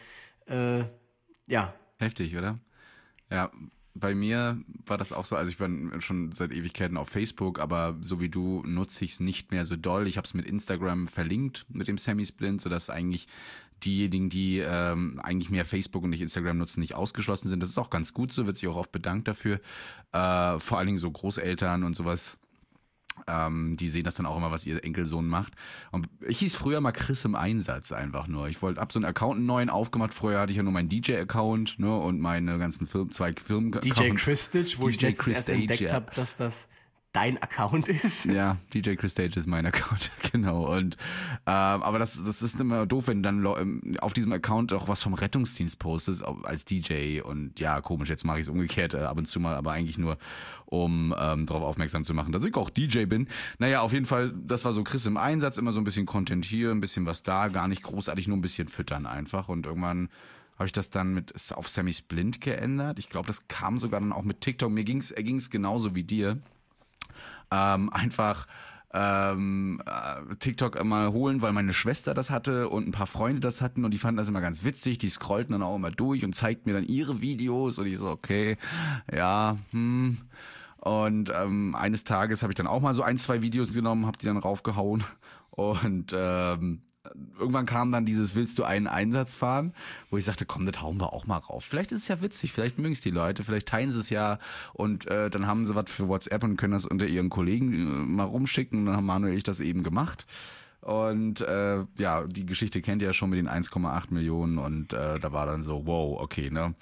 ja. Heftig, oder? Ja, bei mir war das auch so, also ich bin schon seit Ewigkeiten auf Facebook, aber so wie du nutze ich es nicht mehr so doll. Ich habe es mit Instagram verlinkt, mit dem Semi-Splint, sodass eigentlich diejenigen, die eigentlich mehr Facebook und nicht Instagram nutzen, nicht ausgeschlossen sind. Das ist auch ganz gut so, wird sich auch oft bedankt dafür. Vor allen Dingen so Großeltern und sowas. Die sehen das dann auch immer, was ihr Enkelsohn macht. Und ich hieß früher mal Chris im Einsatz einfach nur. Ich hab so einen Account einen neuen aufgemacht. Vorher hatte ich ja nur meinen DJ-Account, ne, und meine ganzen zwei Firmen. DJ Chris Stitch, wo ich letztens erst entdeckt habe, dass das dein Account ist. Ja, DJ Chris Stage ist mein Account, genau. Und aber das ist immer doof, wenn du dann auf diesem Account auch was vom Rettungsdienst postest als DJ. Und ja, komisch, jetzt mache ich es umgekehrt ab und zu mal, aber eigentlich nur, um darauf aufmerksam zu machen, dass ich auch DJ bin. Naja, auf jeden Fall, das war so Chris im Einsatz, immer so ein bisschen Content hier, ein bisschen was da, gar nicht großartig, nur ein bisschen füttern einfach. Und irgendwann habe ich das dann auf Sammy Splint geändert. Ich glaube, das kam sogar dann auch mit TikTok. Mir ging's genauso wie dir. Einfach TikTok immer holen, weil meine Schwester das hatte und ein paar Freunde das hatten und die fanden das immer ganz witzig. Die scrollten dann auch immer durch und zeigten mir dann ihre Videos und ich so, okay, ja, Und eines Tages habe ich dann auch mal so 1-2 Videos genommen, habe die dann raufgehauen und irgendwann kam dann dieses "Willst du einen Einsatz fahren?", wo ich sagte, komm, das hauen wir auch mal rauf. Vielleicht ist es ja witzig, vielleicht mögen es die Leute, vielleicht teilen sie es ja und dann haben sie was für WhatsApp und können das unter ihren Kollegen mal rumschicken. Und dann haben Manuel und ich das eben gemacht. Und die Geschichte kennt ihr ja schon mit den 1,8 Millionen und da war dann so, wow, okay, ne?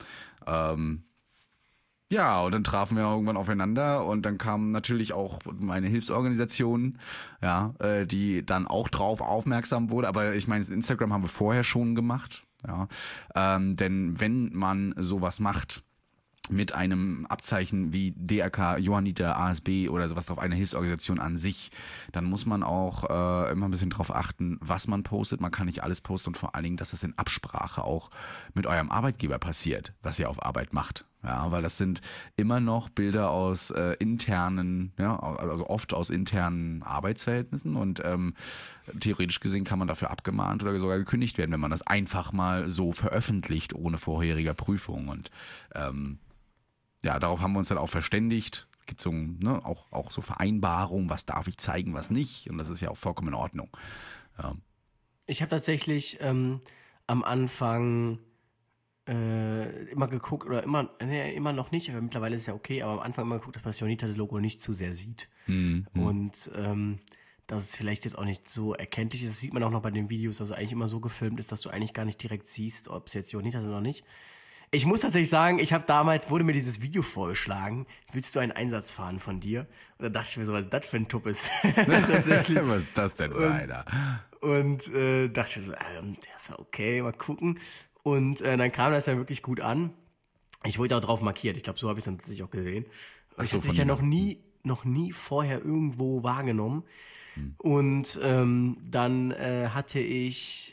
Ja, und dann trafen wir irgendwann aufeinander und dann kam natürlich auch meine Hilfsorganisation, ja, die dann auch drauf aufmerksam wurde. Aber ich meine, Instagram haben wir vorher schon gemacht, ja, denn wenn man sowas macht mit einem Abzeichen wie DRK, Johanniter, ASB oder sowas drauf, eine Hilfsorganisation an sich, dann muss man auch immer ein bisschen drauf achten, was man postet. Man kann nicht alles posten und vor allen Dingen, dass das in Absprache auch mit eurem Arbeitgeber passiert, was ihr auf Arbeit macht. Ja, weil das sind immer noch Bilder aus internen, ja, also oft aus internen Arbeitsverhältnissen und theoretisch gesehen kann man dafür abgemahnt oder sogar gekündigt werden, wenn man das einfach mal so veröffentlicht, ohne vorheriger Prüfung. Und darauf haben wir uns dann auch verständigt. Es gibt so auch so Vereinbarungen, was darf ich zeigen, was nicht. Und das ist ja auch vollkommen in Ordnung. Ja. Ich habe tatsächlich am Anfang immer geguckt, oder immer noch nicht, aber mittlerweile ist es ja okay, aber am Anfang immer geguckt, dass man das Johanniter-Logo nicht zu sehr sieht. Und dass es vielleicht jetzt auch nicht so erkenntlich ist. Das sieht man auch noch bei den Videos, dass es eigentlich immer so gefilmt ist, dass du eigentlich gar nicht direkt siehst, ob es jetzt Johanniter sind oder nicht. Ich muss tatsächlich sagen, wurde mir dieses Video vorgeschlagen, willst du einen Einsatz fahren von dir? Und da dachte ich mir so, was ist das für ein Tuppes? Tatsächlich. Was ist das denn, Alter? Und dachte ich mir so, der ist ja okay, mal gucken. Und dann kam das ja wirklich gut an. Ich wurde auch drauf markiert. Ich glaube, so habe ich es dann tatsächlich auch gesehen. Ich hatte dich ja noch nie vorher irgendwo wahrgenommen. Und dann hatte ich,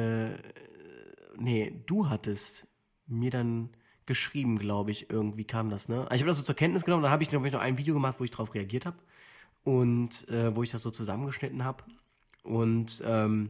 du hattest mir dann geschrieben, glaube ich, irgendwie kam das, ne? Also ich habe das so zur Kenntnis genommen, dann habe ich noch ein Video gemacht, wo ich drauf reagiert habe und wo ich das so zusammengeschnitten habe. Und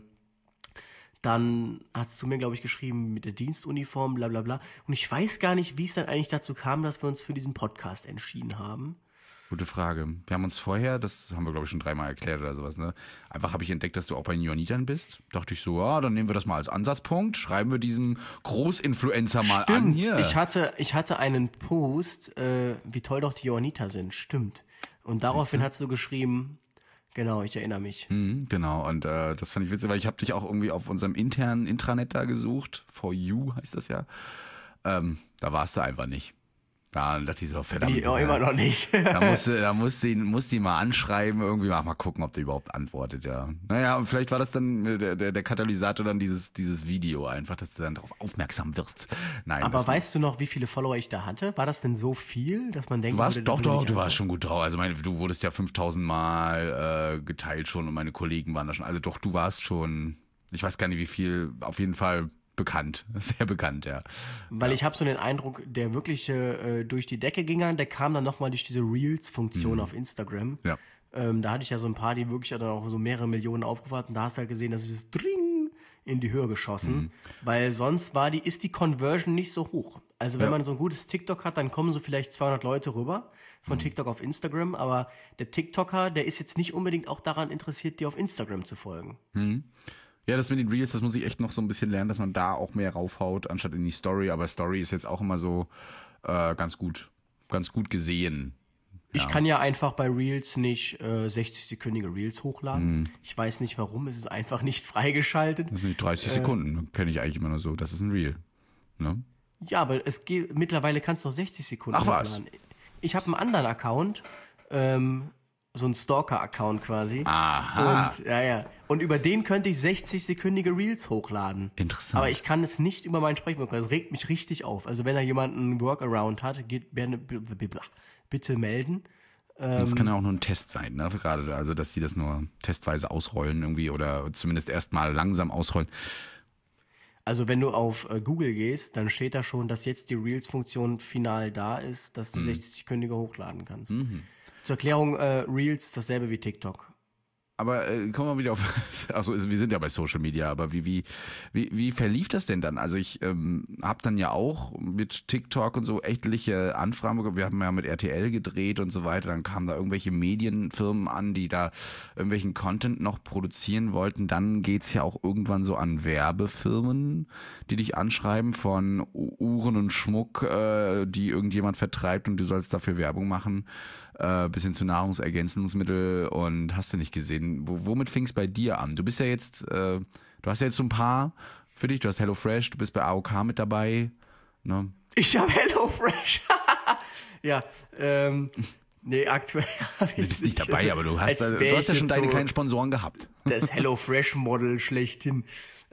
dann hast du mir, glaube ich, geschrieben mit der Dienstuniform, bla bla bla. Und ich weiß gar nicht, wie es dann eigentlich dazu kam, dass wir uns für diesen Podcast entschieden haben. Gute Frage. Wir haben uns vorher, das haben wir glaube ich schon 3-mal erklärt oder sowas, ne? Einfach habe ich entdeckt, dass du auch bei den Johannitern bist. Dachte ich so, dann nehmen wir das mal als Ansatzpunkt, schreiben wir diesen Großinfluencer mal an hier. Ich hatte einen Post, wie toll doch die Johanniter sind, stimmt. Und daraufhin hast du geschrieben, genau, ich erinnere mich. Genau, und das fand ich witzig, weil ich habe dich auch irgendwie auf unserem internen Intranet da gesucht, For You heißt das ja. Da warst du einfach nicht. Da dachte ich so, verdammt. Immer noch nicht. Da musst die mal anschreiben, irgendwie mal gucken, ob der überhaupt antwortet, ja. Naja, und vielleicht war das dann der Katalysator dann dieses Video einfach, dass du dann darauf aufmerksam wirst. Nein. Aber weißt du noch, wie viele Follower ich da hatte? War das denn so viel, dass man denkt, du warst schon gut drauf. Also du wurdest ja 5000 Mal geteilt schon und meine Kollegen waren da schon. Also doch, du warst schon, ich weiß gar nicht wie viel, auf jeden Fall bekannt, sehr bekannt, ja. Weil ich habe so den Eindruck, der wirklich durch die Decke ging, der kam dann nochmal durch diese Reels-Funktion auf Instagram. Ja. Da hatte ich ja so ein paar, die wirklich dann auch so mehrere Millionen aufgerufen hatten. Da hast du halt gesehen, dass es Dring in die Höhe geschossen, weil sonst ist die Conversion nicht so hoch. Also wenn man so ein gutes TikTok hat, dann kommen so vielleicht 200 Leute rüber von TikTok auf Instagram, aber der TikToker, der ist jetzt nicht unbedingt auch daran interessiert, dir auf Instagram zu folgen. Ja, das mit den Reels, das muss ich echt noch so ein bisschen lernen, dass man da auch mehr raufhaut, anstatt in die Story. Aber Story ist jetzt auch immer so ganz gut gesehen. Ja. Ich kann ja einfach bei Reels nicht 60-sekündige Reels hochladen. Ich weiß nicht warum, es ist einfach nicht freigeschaltet. Das sind nicht 30 Sekunden, kenne ich eigentlich immer nur so. Das ist ein Reel. Ne? Ja, aber mittlerweile kannst du noch 60 Sekunden hochladen. Ich habe einen anderen Account, so ein Stalker-Account quasi. Aha. Und über den könnte ich 60-sekündige Reels hochladen. Interessant. Aber ich kann es nicht über meinen Sprechmodus. Das regt mich richtig auf. Also wenn da jemand einen Workaround hat, bitte melden. Das kann ja auch nur ein Test sein, ne? Gerade, also dass die das nur testweise ausrollen irgendwie oder zumindest erstmal langsam ausrollen. Also wenn du auf Google gehst, dann steht da schon, dass jetzt die Reels-Funktion final da ist, dass du 60-sekündige hochladen kannst. Zur Erklärung, Reels dasselbe wie TikTok. Aber kommen wir wieder auf, also wir sind ja bei Social Media, aber wie verlief das denn dann? Also ich habe dann ja auch mit TikTok und so etliche Anfragen bekommen. Wir haben ja mit RTL gedreht und so weiter. Dann kamen da irgendwelche Medienfirmen an, die da irgendwelchen Content noch produzieren wollten. Dann geht's ja auch irgendwann so an Werbefirmen, die dich anschreiben von Uhren und Schmuck, die irgendjemand vertreibt und du sollst dafür Werbung machen. Bis hin zu Nahrungsergänzungsmittel und hast du nicht gesehen. Womit fing es bei dir an? Du bist ja jetzt, du hast ja jetzt so ein paar für dich, du hast HelloFresh, du bist bei AOK mit dabei. Ne? Ich habe HelloFresh. Ja, nee, aktuell habe ich es nicht dabei, aber du hast ja schon deine kleinen Sponsoren gehabt. Das HelloFresh-Model schlechthin.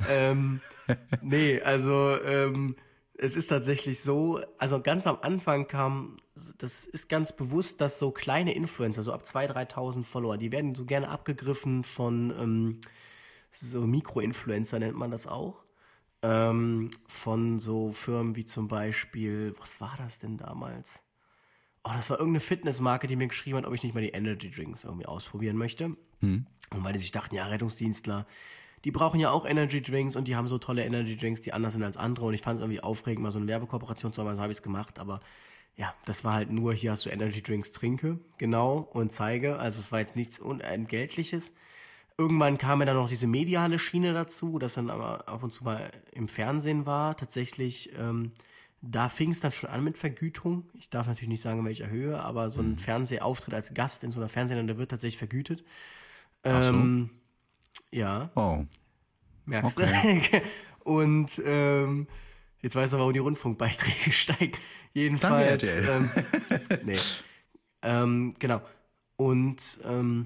Nee, also es ist tatsächlich so, also ganz am Anfang das ist ganz bewusst, dass so kleine Influencer, so ab 2.000, 3.000 Follower, die werden so gerne abgegriffen von so Mikro-Influencer nennt man das auch, von so Firmen wie zum Beispiel, was war das denn damals? Oh, das war irgendeine Fitnessmarke, die mir geschrieben hat, ob ich nicht mal die Energy Drinks irgendwie ausprobieren möchte. Und weil die sich dachten, ja, Rettungsdienstler, die brauchen ja auch Energy Drinks und die haben so tolle Energy Drinks, die anders sind als andere und ich fand es irgendwie aufregend, mal so eine Werbekooperation zu haben, also habe ich es gemacht, aber ja, das war halt nur, hier hast du Energy Drinks, trinke, genau, und zeige, also es war jetzt nichts Unentgeltliches. Irgendwann kam mir dann noch diese mediale Schiene dazu, das dann aber ab und zu mal im Fernsehen war, tatsächlich, da fing es dann schon an mit Vergütung, ich darf natürlich nicht sagen, in welcher Höhe, aber so ein Fernsehauftritt als Gast in so einer Fernsehsendung, der wird tatsächlich vergütet. Ach so. Ja. Oh. Merkst Okay. du? Und jetzt weißt du, warum die Rundfunkbeiträge steigen. Jedenfalls. Nee. Genau. Und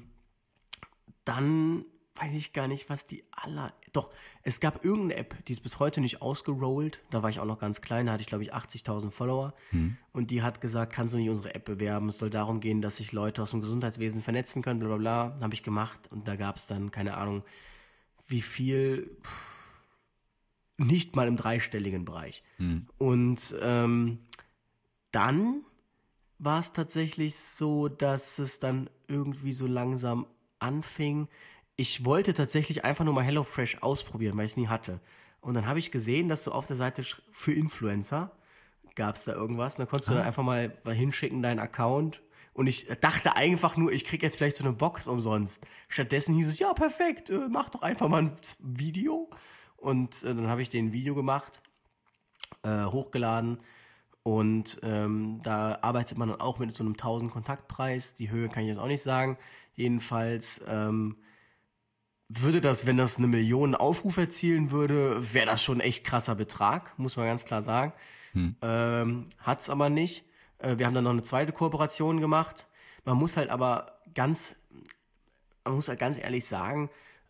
dann weiß ich gar nicht, was Doch, es gab irgendeine App, die ist bis heute nicht ausgerollt. Da war ich auch noch ganz klein, da hatte ich, glaube ich, 80.000 Follower. Und die hat gesagt, kannst du nicht unsere App bewerben? Es soll darum gehen, dass sich Leute aus dem Gesundheitswesen vernetzen können, bla bla bla. Habe ich gemacht. Und da gab es dann, keine Ahnung, wie viel, nicht mal im dreistelligen Bereich. Und dann war es tatsächlich so, dass es dann irgendwie so langsam anfing. Ich wollte tatsächlich einfach nur mal HelloFresh ausprobieren, weil ich es nie hatte. Und dann habe ich gesehen, dass so auf der Seite für Influencer gab es da irgendwas. Und dann konntest du dann einfach mal hinschicken, deinen Account. Und ich dachte einfach nur, ich kriege jetzt vielleicht so eine Box umsonst. Stattdessen hieß es, ja, perfekt, mach doch einfach mal ein Video. Und dann habe ich den Video gemacht, hochgeladen. Und da arbeitet man dann auch mit so einem 1000-Kontaktpreis. Die Höhe kann ich jetzt auch nicht sagen. Jedenfalls würde das, wenn das 1 Million Aufrufe erzielen würde, wäre das schon ein echt krasser Betrag, muss man ganz klar sagen. Hat's aber nicht. Wir haben dann noch eine zweite Kooperation gemacht. Man muss halt ganz ehrlich sagen,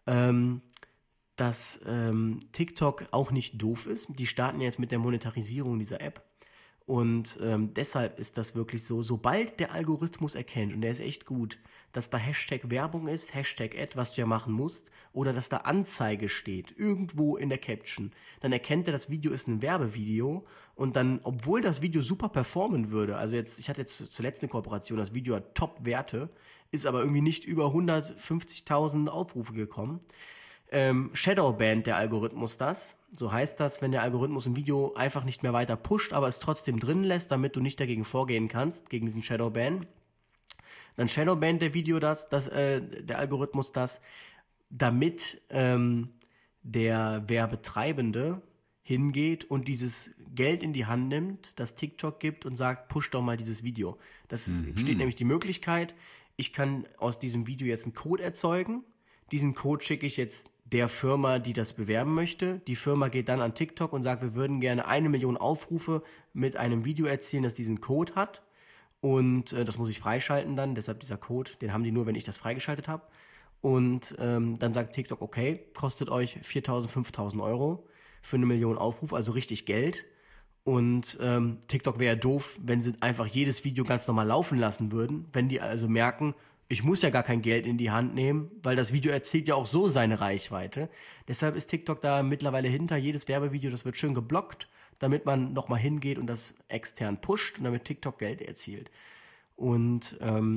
dass TikTok auch nicht doof ist. Die starten jetzt mit der Monetarisierung dieser App. Und deshalb ist das wirklich so, sobald der Algorithmus erkennt, und der ist echt gut, dass da Hashtag Werbung ist, Hashtag Ad, was du ja machen musst, oder dass da Anzeige steht, irgendwo in der Caption, dann erkennt er, das Video ist ein Werbevideo und dann, obwohl das Video super performen würde, also ich hatte jetzt zuletzt eine Kooperation, das Video hat Top-Werte, ist aber irgendwie nicht über 150.000 Aufrufe gekommen, Shadowband der Algorithmus das. So heißt das, wenn der Algorithmus ein Video einfach nicht mehr weiter pusht, aber es trotzdem drin lässt, damit du nicht dagegen vorgehen kannst, gegen diesen Shadowban. Dann Shadowband der der Algorithmus das, damit der Werbetreibende hingeht und dieses Geld in die Hand nimmt, das TikTok gibt und sagt, push doch mal dieses Video. Das steht nämlich die Möglichkeit, ich kann aus diesem Video jetzt einen Code erzeugen. Diesen Code schicke ich jetzt der Firma, die das bewerben möchte. Die Firma geht dann an TikTok und sagt, wir würden gerne 1 Million Aufrufe mit einem Video erzielen, das diesen Code hat. Und das muss ich freischalten dann. Deshalb dieser Code, den haben die nur, wenn ich das freigeschaltet habe. Und dann sagt TikTok, okay, kostet euch 4.000, 5.000 Euro für 1 Million Aufrufe, also richtig Geld. Und TikTok wäre ja doof, wenn sie einfach jedes Video ganz normal laufen lassen würden. Wenn die also merken, ich muss ja gar kein Geld in die Hand nehmen, weil das Video erzielt ja auch so seine Reichweite. Deshalb ist TikTok da mittlerweile hinter. Jedes Werbevideo, das wird schön geblockt, damit man nochmal hingeht und das extern pusht und damit TikTok Geld erzielt. Und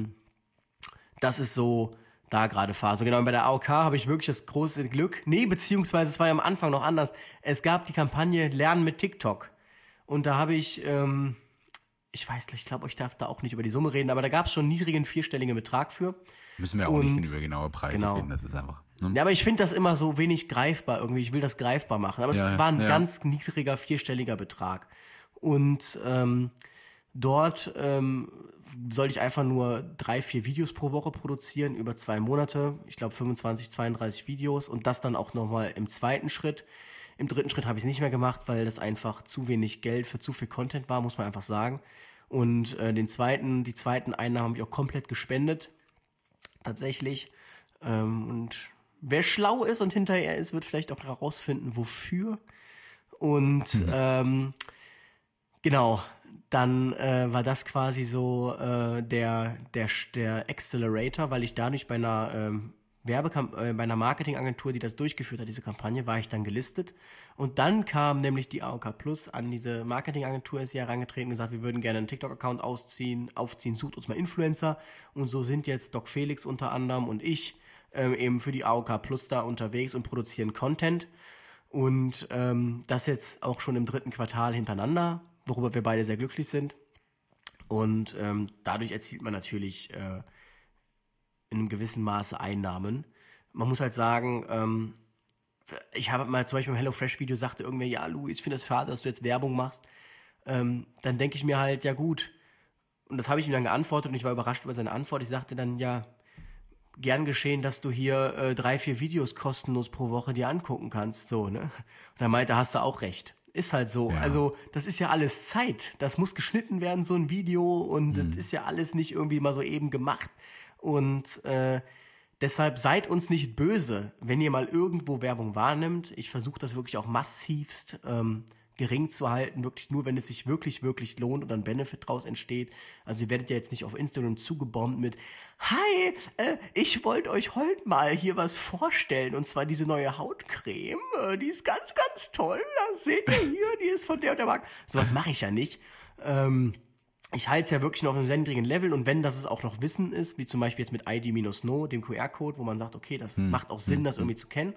das ist so da gerade Phase. Genau, und bei der AOK habe ich wirklich das große Glück. Nee, beziehungsweise es war ja am Anfang noch anders. Es gab die Kampagne Lernen mit TikTok. Und da habe ich, ich glaube, ich darf da auch nicht über die Summe reden, aber da gab es schon einen niedrigen vierstelligen Betrag für. Müssen wir auch nicht über genaue Preise reden, das ist einfach. Ne? Ja, aber ich finde das immer so wenig greifbar irgendwie. Ich will das greifbar machen. Aber es war ein ganz niedriger vierstelliger Betrag. Und dort sollte ich einfach nur 3-4 Videos pro Woche produzieren über 2 Monate. Ich glaube 25, 32 Videos und das dann auch nochmal im zweiten Schritt. Im dritten Schritt habe ich es nicht mehr gemacht, weil das einfach zu wenig Geld für zu viel Content war, muss man einfach sagen. Und die zweiten Einnahmen habe ich auch komplett gespendet. Tatsächlich. Und wer schlau ist und hinterher ist, wird vielleicht auch herausfinden, wofür. Und genau. Dann war das quasi so der Accelerator, weil ich dadurch bei einer bei einer Marketingagentur, die das durchgeführt hat, diese Kampagne, war ich dann gelistet. Und dann kam nämlich die AOK Plus an diese Marketingagentur, ist sie herangetreten und gesagt, wir würden gerne einen TikTok-Account aufziehen, sucht uns mal Influencer. Und so sind jetzt Doc Felix unter anderem und ich eben für die AOK Plus da unterwegs und produzieren Content. Und das jetzt auch schon im 3. Quartal hintereinander, worüber wir beide sehr glücklich sind. Und dadurch erzielt man natürlich in einem gewissen Maße Einnahmen. Man muss halt sagen, ich habe mal zum Beispiel im HelloFresh-Video sagte irgendwer, ja Luis, ich finde es schade, dass du jetzt Werbung machst. Dann denke ich mir halt, ja gut. Und das habe ich ihm dann geantwortet und ich war überrascht über seine Antwort. Ich sagte dann, ja, gern geschehen, dass du hier 3-4 Videos kostenlos pro Woche dir angucken kannst. So, ne? Und er meinte, hast du auch recht. Ist halt so. Ja. Also das ist ja alles Zeit. Das muss geschnitten werden, so ein Video. Und das ist ja alles nicht irgendwie mal so eben gemacht. Und deshalb seid uns nicht böse, wenn ihr mal irgendwo Werbung wahrnimmt. Ich versuche das wirklich auch massivst gering zu halten. Wirklich nur, wenn es sich wirklich, wirklich lohnt und ein Benefit draus entsteht. Also ihr werdet ja jetzt nicht auf Instagram zugebombt mit Hi, ich wollte euch heute mal hier was vorstellen. Und zwar diese neue Hautcreme. Die ist ganz, ganz toll. Das seht ihr hier, die ist von der und der Marke. Sowas mache ich ja nicht. Ich halte es ja wirklich noch auf einem sehr niedrigen Level und wenn das es auch noch Wissen ist, wie zum Beispiel jetzt mit ID-No, dem QR-Code, wo man sagt, okay, das macht auch Sinn, das irgendwie zu kennen.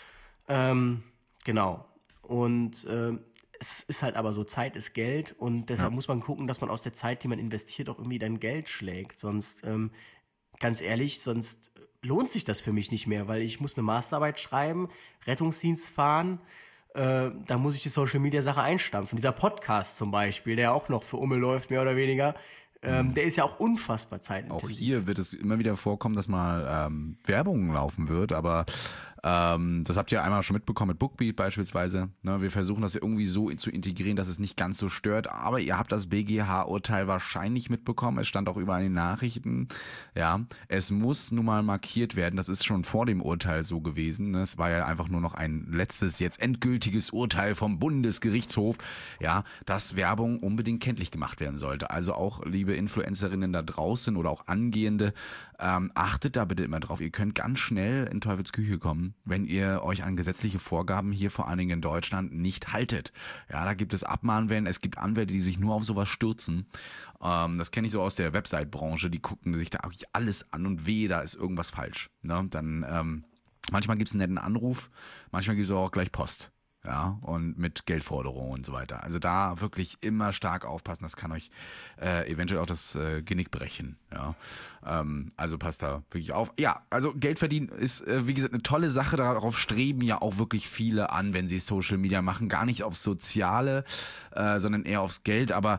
Genau. Und es ist halt aber so, Zeit ist Geld und deshalb muss man gucken, dass man aus der Zeit, die man investiert, auch irgendwie dann Geld schlägt. Sonst, ganz ehrlich, sonst lohnt sich das für mich nicht mehr, weil ich muss eine Masterarbeit schreiben, Rettungsdienst fahren, da muss ich die Social-Media-Sache einstampfen. Dieser Podcast zum Beispiel, der auch noch für Umme läuft, mehr oder weniger, der ist ja auch unfassbar zeitintensiv. Auch hier wird es immer wieder vorkommen, dass mal Werbung laufen wird, aber das habt ihr einmal schon mitbekommen mit Bookbeat beispielsweise. Ne, wir versuchen das ja irgendwie so zu integrieren, dass es nicht ganz so stört. Aber ihr habt das BGH-Urteil wahrscheinlich mitbekommen. Es stand auch überall in den Nachrichten. Ja, es muss nun mal markiert werden. Das ist schon vor dem Urteil so gewesen. Ne? Es war ja einfach nur noch ein letztes, jetzt endgültiges Urteil vom Bundesgerichtshof, ja, dass Werbung unbedingt kenntlich gemacht werden sollte. Also auch, liebe Influencerinnen da draußen oder auch Angehende, achtet da bitte immer drauf. Ihr könnt ganz schnell in Teufels Küche kommen, wenn ihr euch an gesetzliche Vorgaben hier vor allen Dingen in Deutschland nicht haltet. Ja, da gibt es Abmahnwellen, es gibt Anwälte, die sich nur auf sowas stürzen. Das kenne ich so aus der Website-Branche, die gucken sich da wirklich alles an und wehe, da ist irgendwas falsch. Ne? Dann manchmal gibt es einen netten Anruf, manchmal gibt es auch gleich Post. Ja, und mit Geldforderungen und so weiter. Also da wirklich immer stark aufpassen, das kann euch eventuell auch das Genick brechen. Ja, also passt da wirklich auf. Ja, also Geld verdienen ist, wie gesagt, eine tolle Sache. Darauf streben ja auch wirklich viele an, wenn sie Social Media machen. Gar nicht aufs Soziale, sondern eher aufs Geld. Aber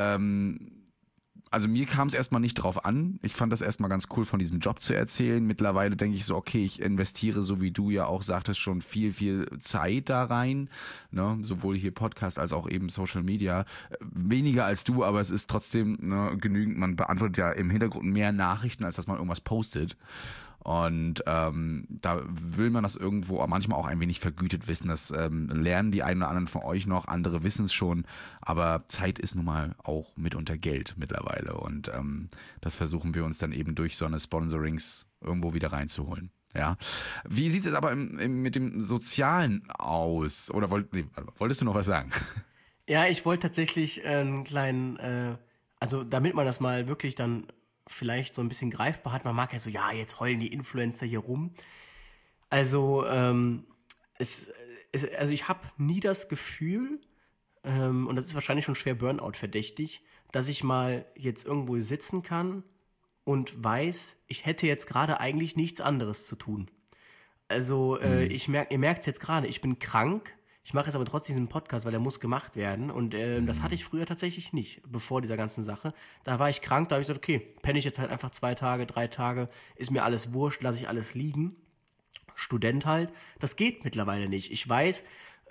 also mir kam es erstmal nicht drauf an. Ich fand das erstmal ganz cool, von diesem Job zu erzählen. Mittlerweile denke ich so, okay, ich investiere, so wie du ja auch sagtest, schon viel, viel Zeit da rein. Ne? Sowohl hier Podcast als auch eben Social Media. Weniger als du, aber es ist trotzdem genügend. Man beantwortet ja im Hintergrund mehr Nachrichten, als dass man irgendwas postet. Und da will man das irgendwo manchmal auch ein wenig vergütet wissen. Das lernen die einen oder anderen von euch noch, andere wissen es schon. Aber Zeit ist nun mal auch mitunter Geld mittlerweile. Und das versuchen wir uns dann eben durch so eine Sponsorings irgendwo wieder reinzuholen. Ja. Wie sieht es aber mit dem Sozialen aus? Oder wolltest du noch was sagen? Ja, ich wollte tatsächlich einen kleinen, also damit man das mal wirklich dann vielleicht so ein bisschen greifbar hat, man mag ja so, ja, jetzt heulen die Influencer hier rum. Also, also ich habe nie das Gefühl, und das ist wahrscheinlich schon schwer Burnout verdächtig, dass ich mal jetzt irgendwo sitzen kann und weiß, ich hätte jetzt gerade eigentlich nichts anderes zu tun. Also, ihr merkt es jetzt gerade, ich bin krank. Ich mache jetzt aber trotzdem diesen Podcast, weil der muss gemacht werden. Und das hatte ich früher tatsächlich nicht, bevor dieser ganzen Sache. Da war ich krank, da habe ich gesagt, okay, penne ich jetzt halt einfach 2 Tage, 3 Tage, ist mir alles wurscht, lasse ich alles liegen. Student halt. Das geht mittlerweile nicht. Ich weiß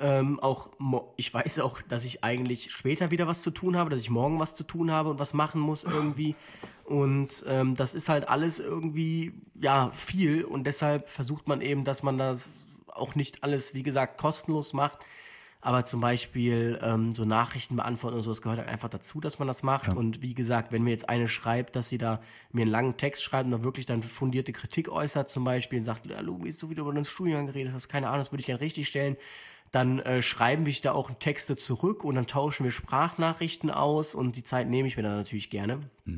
auch, dass ich eigentlich später wieder was zu tun habe, dass ich morgen was zu tun habe und was machen muss irgendwie. Und das ist halt alles irgendwie, ja, viel. Und deshalb versucht man eben, dass man das auch nicht alles, wie gesagt, kostenlos macht, aber zum Beispiel so Nachrichten beantworten und so, das gehört halt einfach dazu, dass man das macht. Ja. Und wie gesagt, wenn mir jetzt eine schreibt, dass sie da mir einen langen Text schreibt und da wirklich dann fundierte Kritik äußert zum Beispiel und sagt, ja, Luis, so wie du über den Studiengang geredet hast, keine Ahnung, das würde ich gerne richtig stellen, dann schreiben wir da auch Texte zurück und dann tauschen wir Sprachnachrichten aus und die Zeit nehme ich mir dann natürlich gerne.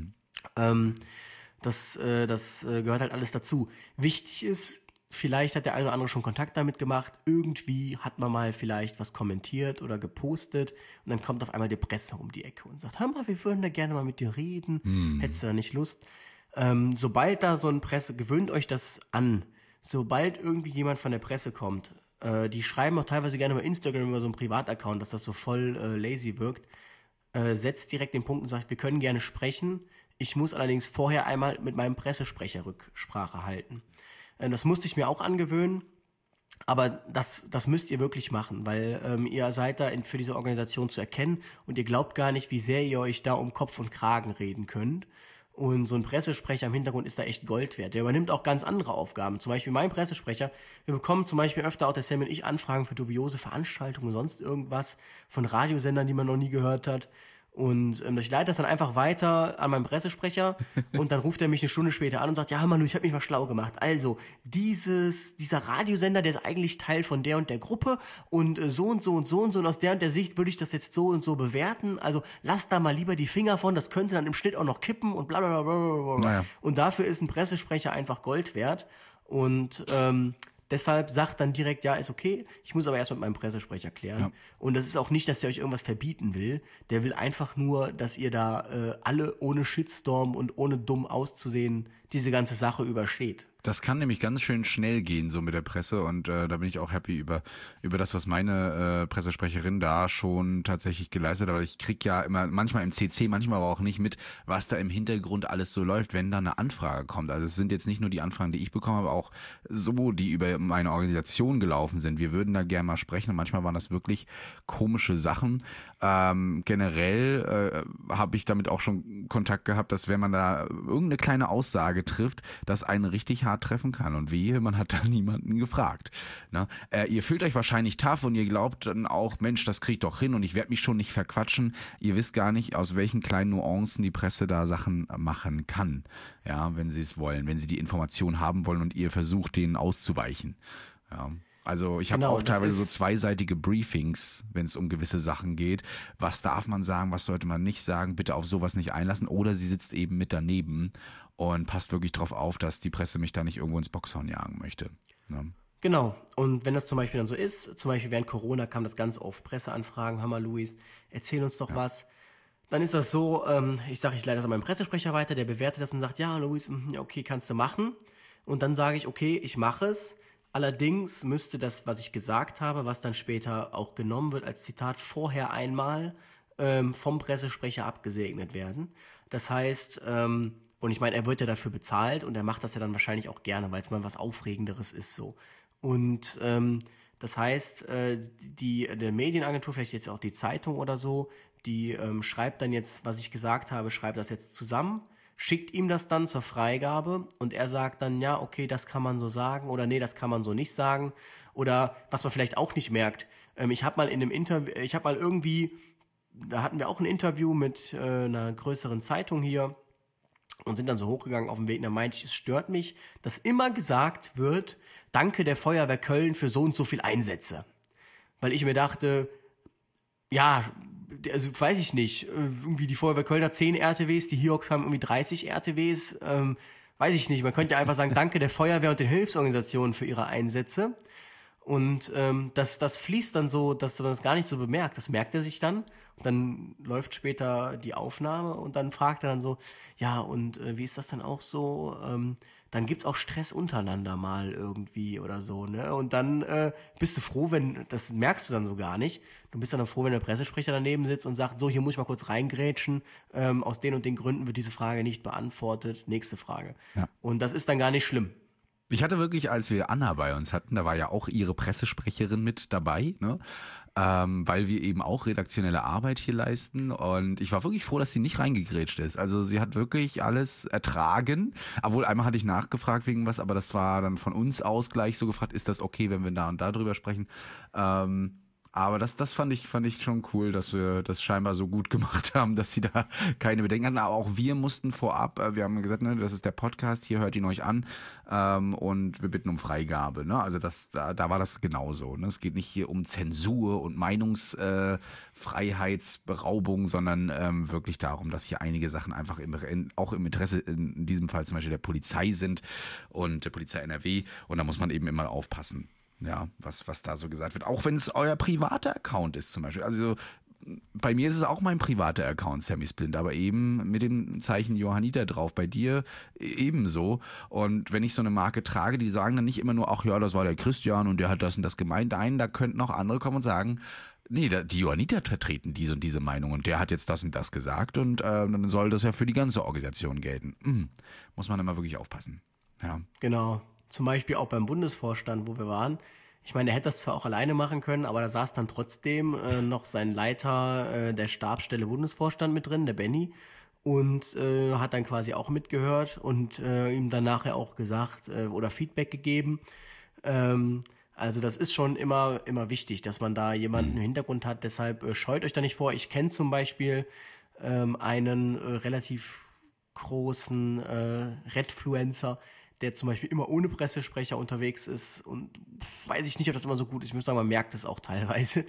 Das gehört halt alles dazu. Wichtig ist, vielleicht hat der eine oder andere schon Kontakt damit gemacht. Irgendwie hat man mal vielleicht was kommentiert oder gepostet und dann kommt auf einmal die Presse um die Ecke und sagt, hör mal, wir würden da gerne mal mit dir reden. Hättest du da nicht Lust? Sobald da so ein gewöhnt euch das an. Sobald irgendwie jemand von der Presse kommt, die schreiben auch teilweise gerne bei Instagram über so einen Privataccount, dass das so voll lazy wirkt, setzt direkt den Punkt und sagt, wir können gerne sprechen. Ich muss allerdings vorher einmal mit meinem Pressesprecher Rücksprache halten. Das musste ich mir auch angewöhnen, aber das müsst ihr wirklich machen, weil ihr seid da für diese Organisation zu erkennen und ihr glaubt gar nicht, wie sehr ihr euch da um Kopf und Kragen reden könnt. Und so ein Pressesprecher im Hintergrund ist da echt Gold wert. Der übernimmt auch ganz andere Aufgaben. Zum Beispiel mein Pressesprecher. Wir bekommen zum Beispiel öfter auch der Sam und ich Anfragen für dubiose Veranstaltungen, sonst irgendwas von Radiosendern, die man noch nie gehört hat. Und ich leite das dann einfach weiter an meinen Pressesprecher und dann ruft er mich eine Stunde später an und sagt, ja, hör mal, ich habe mich mal schlau gemacht. Also, dieser Radiosender, der ist eigentlich Teil von der und der Gruppe und so und so und so und so und aus der und der Sicht würde ich das jetzt so und so bewerten. Also, lasst da mal lieber die Finger von, das könnte dann im Schnitt auch noch kippen und bla bla bla bla bla. Naja. Und dafür ist ein Pressesprecher einfach Gold wert und deshalb sagt dann direkt, ja, ist okay, ich muss aber erst mit meinem Pressesprecher klären. Ja. Und das ist auch nicht, dass der euch irgendwas verbieten will. Der will einfach nur, dass ihr da alle ohne Shitstorm und ohne dumm auszusehen diese ganze Sache übersteht. Das kann nämlich ganz schön schnell gehen, so mit der Presse und da bin ich auch happy über das, was meine Pressesprecherin da schon tatsächlich geleistet hat. Aber ich krieg ja immer, manchmal im CC, manchmal aber auch nicht mit, was da im Hintergrund alles so läuft, wenn da eine Anfrage kommt. Also es sind jetzt nicht nur die Anfragen, die ich bekomme, aber auch so, die über meine Organisation gelaufen sind. Wir würden da gerne mal sprechen und manchmal waren das wirklich komische Sachen. Generell habe ich damit auch schon Kontakt gehabt, dass wenn man da irgendeine kleine Aussage trifft, dass einen richtig hart treffen kann und wehe, man hat da niemanden gefragt. Na, ihr fühlt euch wahrscheinlich tough und ihr glaubt dann auch, Mensch, das krieg ich doch hin und ich werde mich schon nicht verquatschen. Ihr wisst gar nicht, aus welchen kleinen Nuancen die Presse da Sachen machen kann, ja, wenn sie es wollen, wenn sie die Information haben wollen und ihr versucht, denen auszuweichen. Ja. Also ich habe auch teilweise so zweiseitige Briefings, wenn es um gewisse Sachen geht. Was darf man sagen, was sollte man nicht sagen? Bitte auf sowas nicht einlassen. Oder sie sitzt eben mit daneben und passt wirklich drauf auf, dass die Presse mich da nicht irgendwo ins Boxhorn jagen möchte. Ja. Genau. Und wenn das zum Beispiel dann so ist, zum Beispiel während Corona kam das ganz oft, Presseanfragen, hör mal Luis, erzähl uns doch was. Dann ist das so, ich leite das an meinen Pressesprecher weiter, der bewertet das und sagt, ja Luis, okay, kannst du machen. Und dann sage ich, okay, ich mache es. Allerdings müsste das, was ich gesagt habe, was dann später auch genommen wird als Zitat, vorher einmal vom Pressesprecher abgesegnet werden. Das heißt, und ich meine, er wird ja dafür bezahlt und er macht das ja dann wahrscheinlich auch gerne, weil es mal was Aufregenderes ist so. Und das heißt, der Medienagentur, vielleicht jetzt auch die Zeitung oder so, die schreibt dann jetzt, was ich gesagt habe, schreibt das jetzt zusammen, schickt ihm das dann zur Freigabe und er sagt dann, ja, okay, das kann man so sagen oder nee, das kann man so nicht sagen. Oder was man vielleicht auch nicht merkt, ich habe mal in einem Interview, da hatten wir auch ein Interview mit einer größeren Zeitung hier und sind dann so hochgegangen auf dem Weg und da meinte ich, es stört mich, dass immer gesagt wird, danke der Feuerwehr Köln für so und so viel Einsätze. Weil ich mir dachte, ja, also weiß ich nicht, irgendwie die Feuerwehr Köln hat 10 RTWs, die Hiox haben irgendwie 30 RTWs, weiß ich nicht, man könnte ja einfach sagen, danke der Feuerwehr und den Hilfsorganisationen für ihre Einsätze. Und das fließt dann so, dass man das gar nicht so bemerkt. Das merkt er sich dann. Und dann läuft später die Aufnahme und dann fragt er dann so, ja, und wie ist das dann auch so? Dann gibt's auch Stress untereinander mal irgendwie oder so, ne? Und dann bist du froh, das merkst du dann so gar nicht. Du bist dann froh, wenn der Pressesprecher daneben sitzt und sagt, so, hier muss ich mal kurz reingrätschen. Aus den und den Gründen wird diese Frage nicht beantwortet. Nächste Frage. Ja. Und das ist dann gar nicht schlimm. Ich hatte wirklich, als wir Anna bei uns hatten, da war ja auch ihre Pressesprecherin mit dabei, ne? Weil wir eben auch redaktionelle Arbeit hier leisten und ich war wirklich froh, dass sie nicht reingegrätscht ist. Also sie hat wirklich alles ertragen, obwohl einmal hatte ich nachgefragt wegen was, aber das war dann von uns aus gleich so gefragt, ist das okay, wenn wir da und da drüber sprechen? Aber das fand ich schon cool, dass wir das scheinbar so gut gemacht haben, dass sie da keine Bedenken hatten. Aber auch wir mussten vorab, wir haben gesagt, ne, das ist der Podcast, hier hört ihn euch an und wir bitten um Freigabe. Ne? Also da war das genauso. Ne? Es geht nicht hier um Zensur und Meinungsfreiheitsberaubung, sondern wirklich darum, dass hier einige Sachen einfach auch im Interesse in diesem Fall zum Beispiel der Polizei sind und der Polizei NRW und da muss man eben immer aufpassen. Ja, was da so gesagt wird. Auch wenn es euer privater Account ist zum Beispiel. Also bei mir ist es auch mein privater Account, Sammy Splint, aber eben mit dem Zeichen Johanniter drauf. Bei dir ebenso. Und wenn ich so eine Marke trage, die sagen dann nicht immer nur, ach ja, das war der Christian und der hat das und das gemeint. Nein, da könnten auch andere kommen und sagen, nee, die Johanniter vertreten diese und diese Meinung und der hat jetzt das und das gesagt und dann soll das ja für die ganze Organisation gelten. Muss man immer wirklich aufpassen. Ja. Genau. Zum Beispiel auch beim Bundesvorstand, wo wir waren. Ich meine, er hätte das zwar auch alleine machen können, aber da saß dann trotzdem noch sein Leiter der Stabsstelle Bundesvorstand mit drin, der Benny. Und hat dann quasi auch mitgehört und ihm dann nachher auch gesagt oder Feedback gegeben. Also das ist schon immer wichtig, dass man da jemanden im Hintergrund hat. Deshalb scheut euch da nicht vor. Ich kenne zum Beispiel einen relativ großen Redfluencer, der zum Beispiel immer ohne Pressesprecher unterwegs ist und weiß ich nicht, ob das immer so gut ist. Ich muss sagen, man merkt es auch teilweise.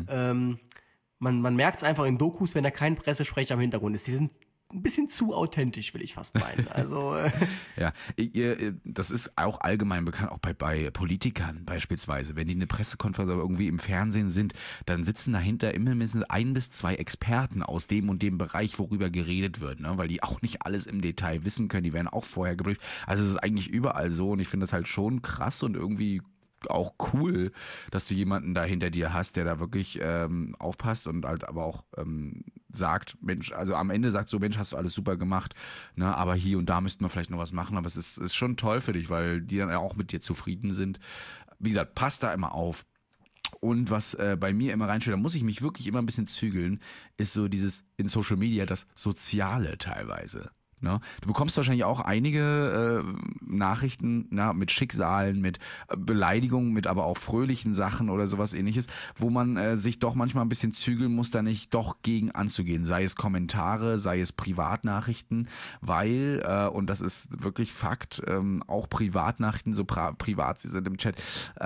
Man merkt es einfach in Dokus, wenn da kein Pressesprecher im Hintergrund ist. Die sind ein bisschen zu authentisch, will ich fast meinen. Also ja, das ist auch allgemein bekannt, auch bei Politikern beispielsweise. Wenn die eine Pressekonferenz irgendwie im Fernsehen sind, dann sitzen dahinter immer mindestens 1 bis 2 Experten aus dem und dem Bereich, worüber geredet wird, ne? Weil die auch nicht alles im Detail wissen können. Die werden auch vorher gebrieft. Also es ist eigentlich überall so und ich finde das halt schon krass und irgendwie auch cool, dass du jemanden da hinter dir hast, der da wirklich aufpasst und halt aber auch sagt, Mensch, also am Ende sagt so, Mensch, hast du alles super gemacht, ne, aber hier und da müssten wir vielleicht noch was machen, aber es ist schon toll für dich, weil die dann auch mit dir zufrieden sind. Wie gesagt, passt da immer auf. Und was bei mir immer reinsteht, da muss ich mich wirklich immer ein bisschen zügeln, ist so dieses in Social Media, das Soziale teilweise. Ne? Du bekommst wahrscheinlich auch einige Nachrichten mit Schicksalen, mit Beleidigungen, mit aber auch fröhlichen Sachen oder sowas ähnliches, wo man sich doch manchmal ein bisschen zügeln muss, da nicht doch gegen anzugehen. Sei es Kommentare, sei es Privatnachrichten, weil, und das ist wirklich Fakt, auch Privatnachrichten, so privat sie sind im Chat,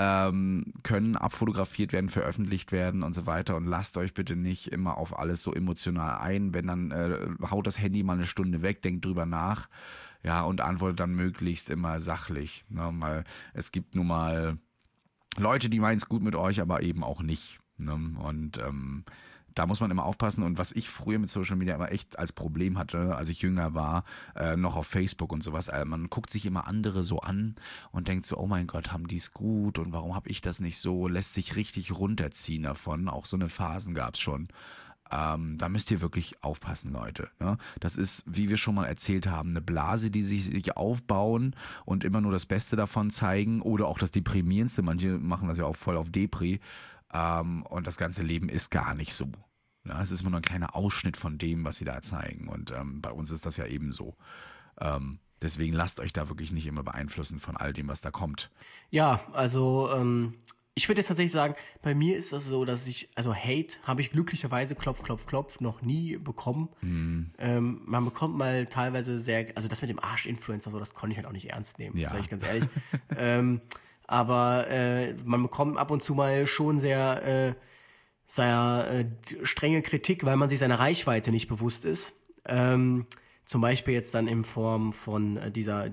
können abfotografiert werden, veröffentlicht werden und so weiter. Und lasst euch bitte nicht immer auf alles so emotional ein. Wenn dann haut das Handy mal eine Stunde weg, denkt drüber nach, ja, und antwortet dann möglichst immer sachlich, ne, weil es gibt nun mal Leute, die meinen es gut mit euch, aber eben auch nicht, ne, und da muss man immer aufpassen und was ich früher mit Social Media immer echt als Problem hatte, als ich jünger war, noch auf Facebook und sowas, man guckt sich immer andere so an und denkt so, oh mein Gott, haben die es gut und warum habe ich das nicht so, lässt sich richtig runterziehen davon, auch so eine Phasen gab es schon. Da müsst ihr wirklich aufpassen, Leute. Ne? Das ist, wie wir schon mal erzählt haben, eine Blase, die sich aufbauen und immer nur das Beste davon zeigen oder auch das Deprimierendste. Manche machen das ja auch voll auf Depri. Und das ganze Leben ist gar nicht so. Ja, es ist immer nur ein kleiner Ausschnitt von dem, was sie da zeigen. Und bei uns ist das ja ebenso. Deswegen lasst euch da wirklich nicht immer beeinflussen von all dem, was da kommt. Ja, also ich würde jetzt tatsächlich sagen, bei mir ist das so, dass also Hate habe ich glücklicherweise, klopf, klopf, klopf, noch nie bekommen. Man bekommt mal teilweise also das mit dem Arsch-Influencer, so, das konnte ich halt auch nicht ernst nehmen, Ja. sage ich ganz ehrlich. Aber man bekommt ab und zu mal schon sehr strenge Kritik, weil man sich seiner Reichweite nicht bewusst ist. Zum Beispiel jetzt dann in Form von dieser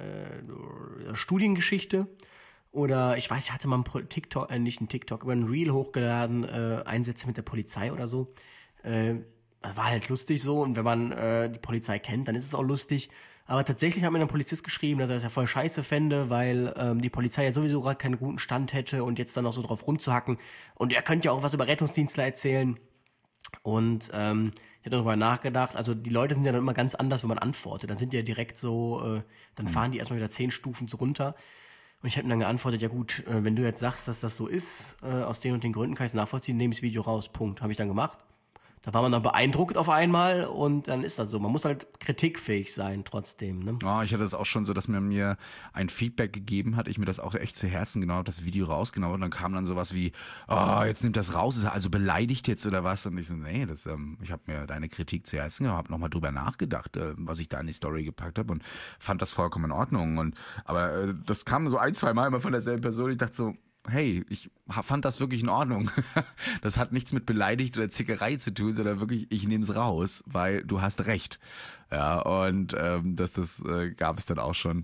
Studiengeschichte. Oder ich weiß, ich hatte mal nicht ein TikTok, aber ein Reel hochgeladen, Einsätze mit der Polizei oder so. Das war halt lustig so, und wenn man die Polizei kennt, dann ist es auch lustig. Aber tatsächlich hat mir ein Polizist geschrieben, dass er es ja voll scheiße fände, weil die Polizei ja sowieso gerade keinen guten Stand hätte und jetzt dann noch so drauf rumzuhacken. Und er könnte ja auch was über Rettungsdienstler erzählen. Und ich habe darüber nachgedacht, also die Leute sind ja dann immer ganz anders, wenn man antwortet. Dann sind die ja direkt so, dann fahren die erstmal wieder 10 Stufen so runter. Und ich habe ihm dann geantwortet, ja gut, wenn du jetzt sagst, dass das so ist, aus den und den Gründen kann ich es nachvollziehen, nehme ich das Video raus, Punkt. Habe ich dann gemacht. Da war man dann beeindruckt auf einmal und dann ist das so. Man muss halt kritikfähig sein trotzdem. Ne? Oh, ich hatte das auch schon so, dass man mir ein Feedback gegeben hat, ich mir das auch echt zu Herzen genommen habe, das Video rausgenommen, und dann kam dann sowas wie, oh, jetzt nimmt das raus, ist er also beleidigt jetzt oder was? Und ich so, nee, ich habe mir deine Kritik zu Herzen genommen, habe nochmal drüber nachgedacht, was ich da in die Story gepackt habe, und fand das vollkommen in Ordnung. Aber das kam so 1-2 Mal immer von derselben Person. Ich dachte so, hey, ich fand das wirklich in Ordnung. Das hat nichts mit beleidigt oder Zickerei zu tun, sondern wirklich, ich nehme es raus, weil du hast recht. Ja, und das gab es dann auch schon.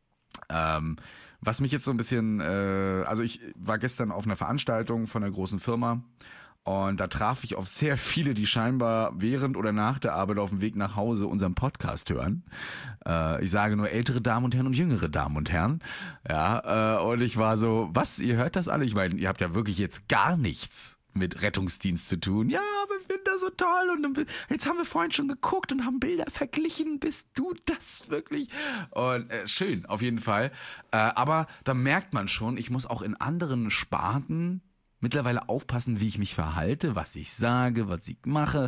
Was mich jetzt so ein bisschen, also ich war gestern auf einer Veranstaltung von einer großen Firma, und da traf ich auf sehr viele, die scheinbar während oder nach der Arbeit auf dem Weg nach Hause unseren Podcast hören. Ich sage nur ältere Damen und Herren und jüngere Damen und Herren. Ja, und ich war so, was, ihr hört das alle? Ich meine, ihr habt ja wirklich jetzt gar nichts mit Rettungsdienst zu tun. Ja, aber ich finde das so toll, und jetzt haben wir vorhin schon geguckt und haben Bilder verglichen. Bist du das wirklich? Und schön, auf jeden Fall. Aber da merkt man schon, ich muss auch in anderen Sparten mittlerweile aufpassen, wie ich mich verhalte, was ich sage, was ich mache.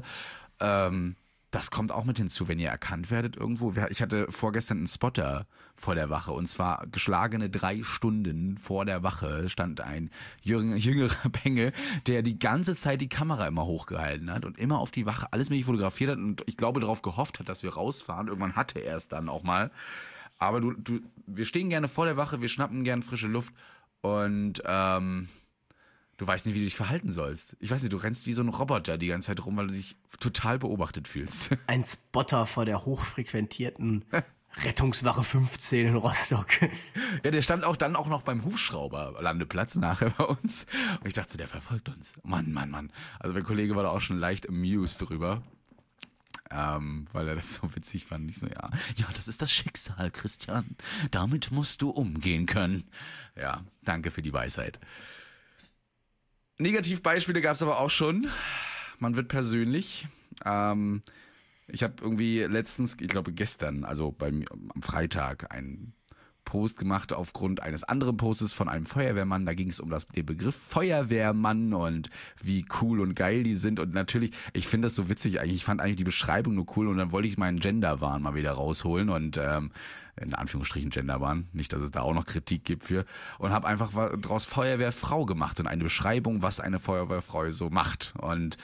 Das kommt auch mit hinzu, wenn ihr erkannt werdet irgendwo. Ich hatte vorgestern einen Spotter vor der Wache, und zwar geschlagene 3 Stunden vor der Wache stand ein jüngerer Bengel, der die ganze Zeit die Kamera immer hochgehalten hat und immer auf die Wache alles mögliche fotografiert hat, und ich glaube darauf gehofft hat, dass wir rausfahren. Irgendwann hatte er es dann auch mal. Aber wir stehen gerne vor der Wache, wir schnappen gerne frische Luft, und du weißt nicht, wie du dich verhalten sollst. Ich weiß nicht, du rennst wie so ein Roboter die ganze Zeit rum, weil du dich total beobachtet fühlst. Ein Spotter vor der hochfrequentierten Rettungswache 15 in Rostock. Ja, der stand dann auch noch beim Hubschrauberlandeplatz nachher bei uns. Und ich dachte, der verfolgt uns. Mann. Also mein Kollege war da auch schon leicht amused drüber. Weil er das so witzig fand. Ich so, ja, das ist das Schicksal, Christian. Damit musst du umgehen können. Ja, danke für die Weisheit. Negativbeispiele gab es aber auch schon. Man wird persönlich. Ich habe irgendwie letztens, ich glaube gestern, also am Freitag, einen Post gemacht aufgrund eines anderen Postes von einem Feuerwehrmann. Da ging es um den Begriff Feuerwehrmann und wie cool und geil die sind. Und natürlich, ich finde das so witzig eigentlich. Ich fand eigentlich die Beschreibung nur cool, und dann wollte ich meinen Genderwahn mal wieder rausholen und in Anführungsstrichen Genderwahn, nicht, dass es da auch noch Kritik gibt für, und habe einfach daraus Feuerwehrfrau gemacht und eine Beschreibung, was eine Feuerwehrfrau so macht. Und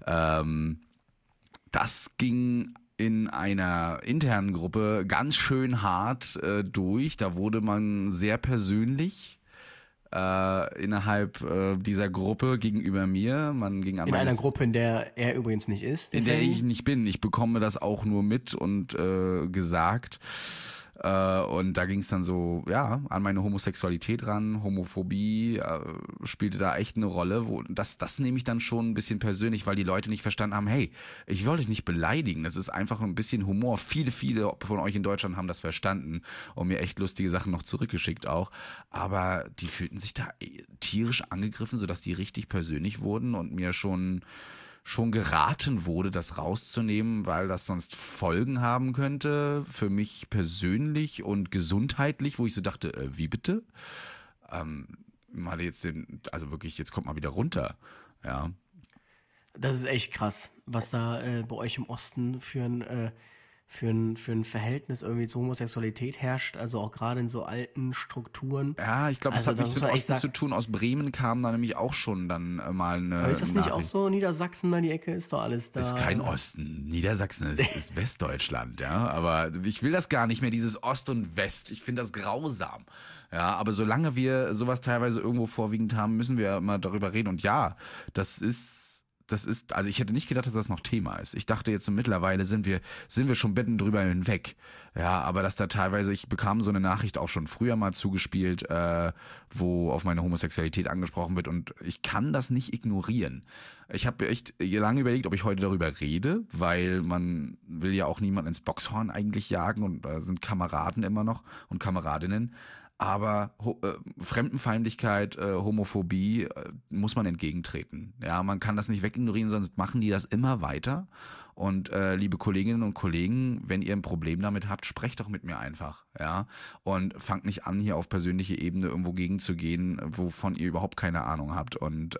das ging in einer internen Gruppe ganz schön hart durch. Da wurde man sehr persönlich innerhalb dieser Gruppe gegenüber mir. Man ging an in einer Gruppe, in der er übrigens nicht ist. In der ich nicht bin. Ich bekomme das auch nur mit und gesagt. Und da ging es dann so, ja, an meine Homosexualität ran. Homophobie spielte da echt eine Rolle. Das nehme ich dann schon ein bisschen persönlich, weil die Leute nicht verstanden haben, hey, ich wollte dich nicht beleidigen. Das ist einfach ein bisschen Humor. Viele von euch in Deutschland haben das verstanden und mir echt lustige Sachen noch zurückgeschickt auch. Aber die fühlten sich da tierisch angegriffen, sodass die richtig persönlich wurden und mir schon geraten wurde, das rauszunehmen, weil das sonst Folgen haben könnte für mich persönlich und gesundheitlich, wo ich so dachte, wie bitte? Mal jetzt also wirklich, jetzt kommt mal wieder runter, ja. Das ist echt krass, was da bei euch im Osten für ein Verhältnis irgendwie zur Homosexualität herrscht, also auch gerade in so alten Strukturen. Ja, ich glaube, das Also hat nichts muss mit man echt Osten zu tun. Aus Bremen kam da nämlich auch schon dann mal eine Aber ist das nicht auch Nachricht. so? Niedersachsen, da die Ecke, ist doch alles da. Ist kein Osten. Niedersachsen ist Westdeutschland, ja. Aber ich will das gar nicht mehr, dieses Ost und West. Ich finde das grausam. Ja, aber solange wir sowas teilweise irgendwo vorwiegend haben, müssen wir ja mal darüber reden. Und ja, das ist, also ich hätte nicht gedacht, dass das noch Thema ist. Ich dachte jetzt so mittlerweile sind wir schon Betten drüber hinweg. Ja, aber dass da teilweise, ich bekam so eine Nachricht auch schon früher mal zugespielt, wo auf meine Homosexualität angesprochen wird und ich kann das nicht ignorieren. Ich habe echt lange überlegt, ob ich heute darüber rede, weil man will ja auch niemanden ins Boxhorn eigentlich jagen und da sind Kameraden immer noch und Kameradinnen. Aber Fremdenfeindlichkeit, Homophobie muss man entgegentreten. Ja, man kann das nicht wegignorieren, sonst machen die das immer weiter. Und liebe Kolleginnen und Kollegen, wenn ihr ein Problem damit habt, sprecht doch mit mir einfach. Ja, und fangt nicht an, hier auf persönliche Ebene irgendwo gegenzugehen, wovon ihr überhaupt keine Ahnung habt. Und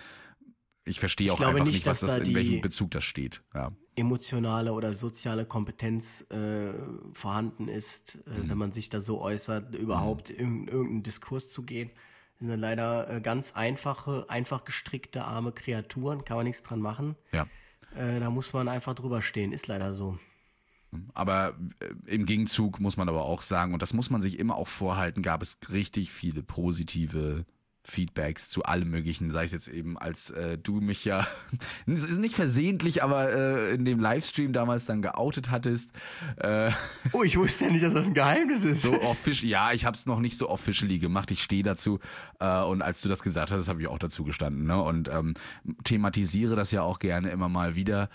ich verstehe auch einfach nicht, was das, in welchem Bezug das steht. Ja. Emotionale oder soziale Kompetenz vorhanden ist, wenn man sich da so äußert, überhaupt in irgendeinen Diskurs zu gehen. Das sind leider ganz einfach gestrickte, arme Kreaturen, kann man nichts dran machen. Ja. Da muss man einfach drüber stehen, ist leider so. Aber im Gegenzug muss man aber auch sagen, und das muss man sich immer auch vorhalten, gab es richtig viele positive Feedbacks zu allem Möglichen, sei es jetzt eben, als du mich ja, es ist nicht versehentlich, aber in dem Livestream damals dann geoutet hattest. Oh, ich wusste ja nicht, dass das ein Geheimnis ist. So ja, ich habe es noch nicht so officially gemacht, ich stehe dazu und als du das gesagt hast, habe ich auch dazu gestanden, ne? Und thematisiere das ja auch gerne immer mal wieder.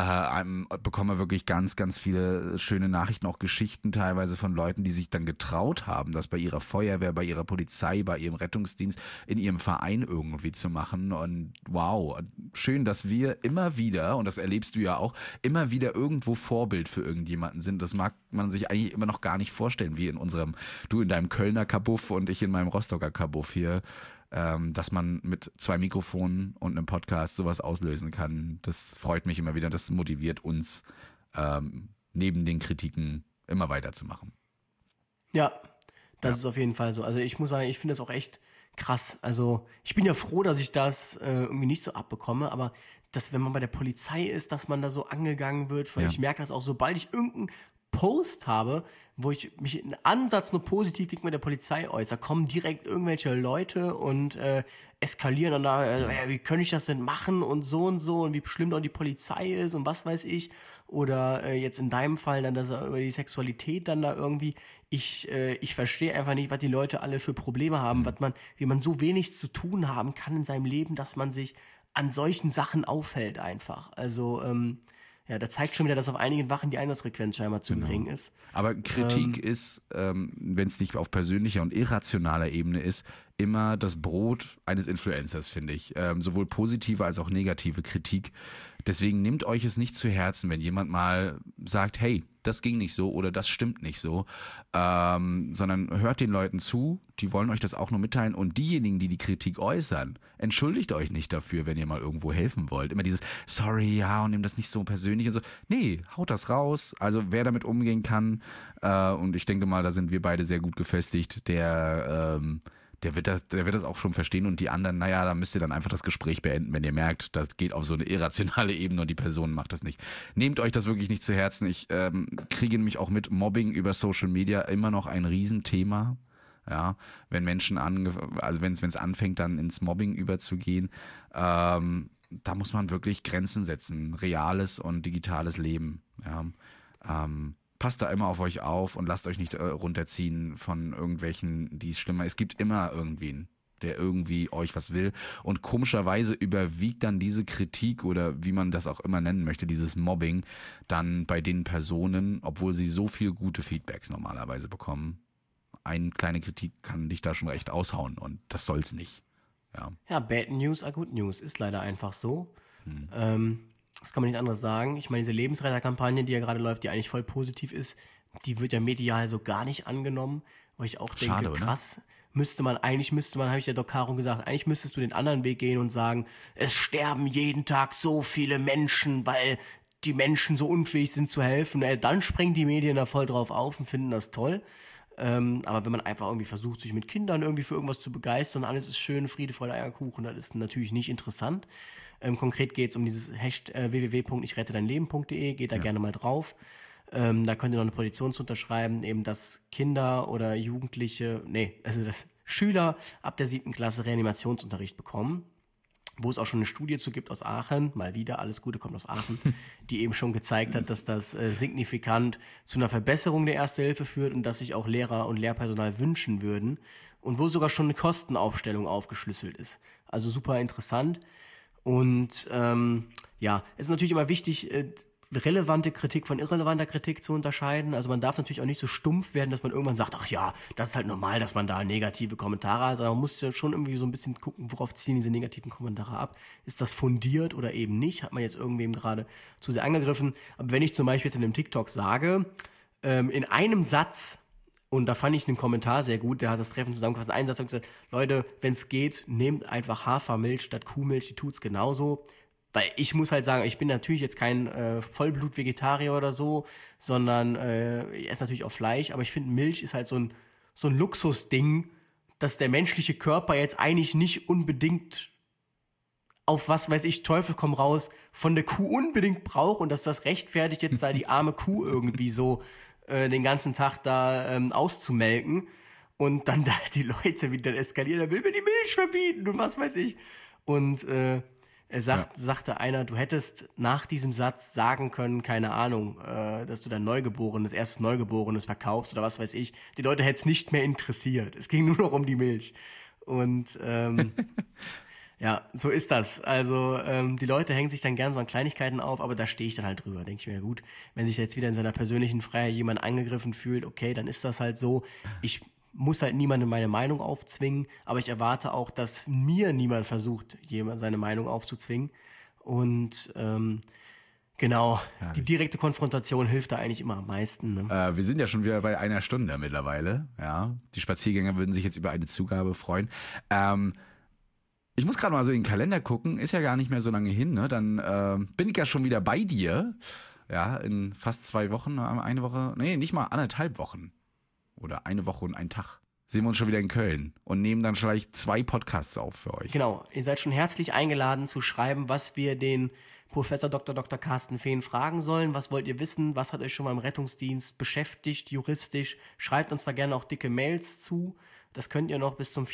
Bekomme wirklich ganz, ganz viele schöne Nachrichten, auch Geschichten teilweise von Leuten, die sich dann getraut haben, das bei ihrer Feuerwehr, bei ihrer Polizei, bei ihrem Rettungsdienst, in ihrem Verein irgendwie zu machen. Und wow, schön, dass wir immer wieder, und das erlebst du ja auch, immer wieder irgendwo Vorbild für irgendjemanden sind. Das mag man sich eigentlich immer noch gar nicht vorstellen, wie du in deinem Kölner Kabuff und ich in meinem Rostocker Kabuff hier. Dass man mit 2 Mikrofonen und einem Podcast sowas auslösen kann, das freut mich immer wieder. Das motiviert uns, neben den Kritiken immer weiterzumachen. Ja, das ist auf jeden Fall so. Also ich muss sagen, ich finde das auch echt krass. Also ich bin ja froh, dass ich das irgendwie nicht so abbekomme, aber dass, wenn man bei der Polizei ist, dass man da so angegangen wird, weil ich merke das auch, sobald ich irgendeinen Post habe, wo ich mich in Ansatz nur positiv gegenüber der Polizei äußere, kommen direkt irgendwelche Leute und eskalieren und da, wie könnte ich das denn machen und wie schlimm doch die Polizei ist und was weiß ich. Oder jetzt in deinem Fall dann das über die Sexualität dann da irgendwie. Ich verstehe einfach nicht, was die Leute alle für Probleme haben, wie man so wenig zu tun haben kann in seinem Leben, dass man sich an solchen Sachen aufhält einfach. Also ja, da zeigt schon wieder, dass auf einigen Wachen die Einsatzfrequenz scheinbar zu gering ist. Aber Kritik ist, wenn es nicht auf persönlicher und irrationaler Ebene ist, immer das Brot eines Influencers, finde ich. Sowohl positive als auch negative Kritik. Deswegen nehmt euch es nicht zu Herzen, wenn jemand mal sagt, hey, das ging nicht so oder das stimmt nicht so, sondern hört den Leuten zu, die wollen euch das auch nur mitteilen und diejenigen, die die Kritik äußern, entschuldigt euch nicht dafür, wenn ihr mal irgendwo helfen wollt. Immer dieses, sorry, ja, und nehmt das nicht so persönlich und so. Nee, haut das raus. Also wer damit umgehen kann, und ich denke mal, da sind wir beide sehr gut gefestigt, der wird das auch schon verstehen und die anderen, naja, da müsst ihr dann einfach das Gespräch beenden, wenn ihr merkt, das geht auf so eine irrationale Ebene und die Person macht das nicht. Nehmt euch das wirklich nicht zu Herzen. Ich kriege nämlich auch mit Mobbing über Social Media immer noch ein Riesenthema. Ja, wenn Menschen wenn es anfängt, dann ins Mobbing überzugehen, da muss man wirklich Grenzen setzen. Reales und digitales Leben. Ja. Passt da immer auf euch auf und lasst euch nicht runterziehen von irgendwelchen, die es schlimmer. Es gibt immer irgendwen, der irgendwie euch was will. Und komischerweise überwiegt dann diese Kritik oder wie man das auch immer nennen möchte, dieses Mobbing, dann bei den Personen, obwohl sie so viel gute Feedbacks normalerweise bekommen. Eine kleine Kritik kann dich da schon recht aushauen und das soll's nicht. Ja, bad news are good news, ist leider einfach so. Das kann man nicht anderes sagen. Ich meine, diese Lebensretterkampagne, die ja gerade läuft, die eigentlich voll positiv ist, die wird ja medial so gar nicht angenommen, wo ich auch denke, schade, krass, Eigentlich müsste man, habe ich der Doc Caro gesagt, eigentlich müsstest du den anderen Weg gehen und sagen, es sterben jeden Tag so viele Menschen, weil die Menschen so unfähig sind zu helfen. Dann springen die Medien da voll drauf auf und finden das toll. Aber wenn man einfach irgendwie versucht, sich mit Kindern irgendwie für irgendwas zu begeistern, alles ist schön, Friede, Freude, Eierkuchen, das ist natürlich nicht interessant. Konkret geht es um dieses www.ichrettedeinleben.de, geht da gerne mal drauf. Da könnt ihr noch eine Petition unterschreiben, eben dass Kinder oder Jugendliche, dass Schüler ab der 7. Klasse Reanimationsunterricht bekommen, wo es auch schon eine Studie zu gibt aus Aachen, mal wieder, alles Gute kommt aus Aachen, die eben schon gezeigt hat, dass das signifikant zu einer Verbesserung der Erste Hilfe führt und dass sich auch Lehrer und Lehrpersonal wünschen würden und wo sogar schon eine Kostenaufstellung aufgeschlüsselt ist. Also super interessant. Und es ist natürlich immer wichtig, relevante Kritik von irrelevanter Kritik zu unterscheiden. Also man darf natürlich auch nicht so stumpf werden, dass man irgendwann sagt, ach ja, das ist halt normal, dass man da negative Kommentare hat, sondern man muss ja schon irgendwie so ein bisschen gucken, worauf ziehen diese negativen Kommentare ab. Ist das fundiert oder eben nicht? Hat man jetzt irgendwem gerade zu sehr angegriffen? Aber wenn ich zum Beispiel jetzt in einem TikTok sage, in einem Satz, und da fand ich einen Kommentar sehr gut, der hat das treffend zusammengefasst, in einem Satz hat gesagt, Leute, wenn es geht, nehmt einfach Hafermilch statt Kuhmilch, die tut's genauso. Weil ich muss halt sagen, ich bin natürlich jetzt kein Vollblut-Vegetarier oder so, sondern ich esse natürlich auch Fleisch, aber ich finde, Milch ist halt so ein Luxusding, dass der menschliche Körper jetzt eigentlich nicht unbedingt auf was weiß ich, Teufel komm raus, von der Kuh unbedingt braucht und dass das rechtfertigt, jetzt da die arme Kuh irgendwie so den ganzen Tag da auszumelken und dann da die Leute wieder eskalieren, da will mir die Milch verbieten und was weiß ich. Und sagte einer, du hättest nach diesem Satz sagen können, keine Ahnung, dass du dein erstes Neugeborenes verkaufst oder was weiß ich. Die Leute hätte es nicht mehr interessiert. Es ging nur noch um die Milch. Und so ist das. Also die Leute hängen sich dann gern so an Kleinigkeiten auf, aber da stehe ich dann halt drüber. Denke ich mir, ja gut, wenn sich jetzt wieder in seiner persönlichen Freiheit jemand angegriffen fühlt, okay, dann ist das halt so. Ich muss halt niemandem meine Meinung aufzwingen, aber ich erwarte auch, dass mir niemand versucht, jemand seine Meinung aufzuzwingen. Und die direkte Konfrontation hilft da eigentlich immer am meisten. Ne? Wir sind ja schon wieder bei 1 Stunde mittlerweile. Ja, die Spaziergänger würden sich jetzt über eine Zugabe freuen. Ich muss gerade mal so in den Kalender gucken, ist ja gar nicht mehr so lange hin, ne? Dann bin ich ja schon wieder bei dir. Ja, in fast 2 Wochen, eine Woche, nicht mal 1,5 Wochen. Oder 1 Woche und 1 Tag. Sehen wir uns schon wieder in Köln und nehmen dann vielleicht 2 Podcasts auf für euch. Genau, ihr seid schon herzlich eingeladen zu schreiben, was wir den Professor Dr. Carsten Fehn fragen sollen. Was wollt ihr wissen? Was hat euch schon mal im Rettungsdienst beschäftigt, juristisch? Schreibt uns da gerne auch dicke Mails zu. Das könnt ihr noch bis zum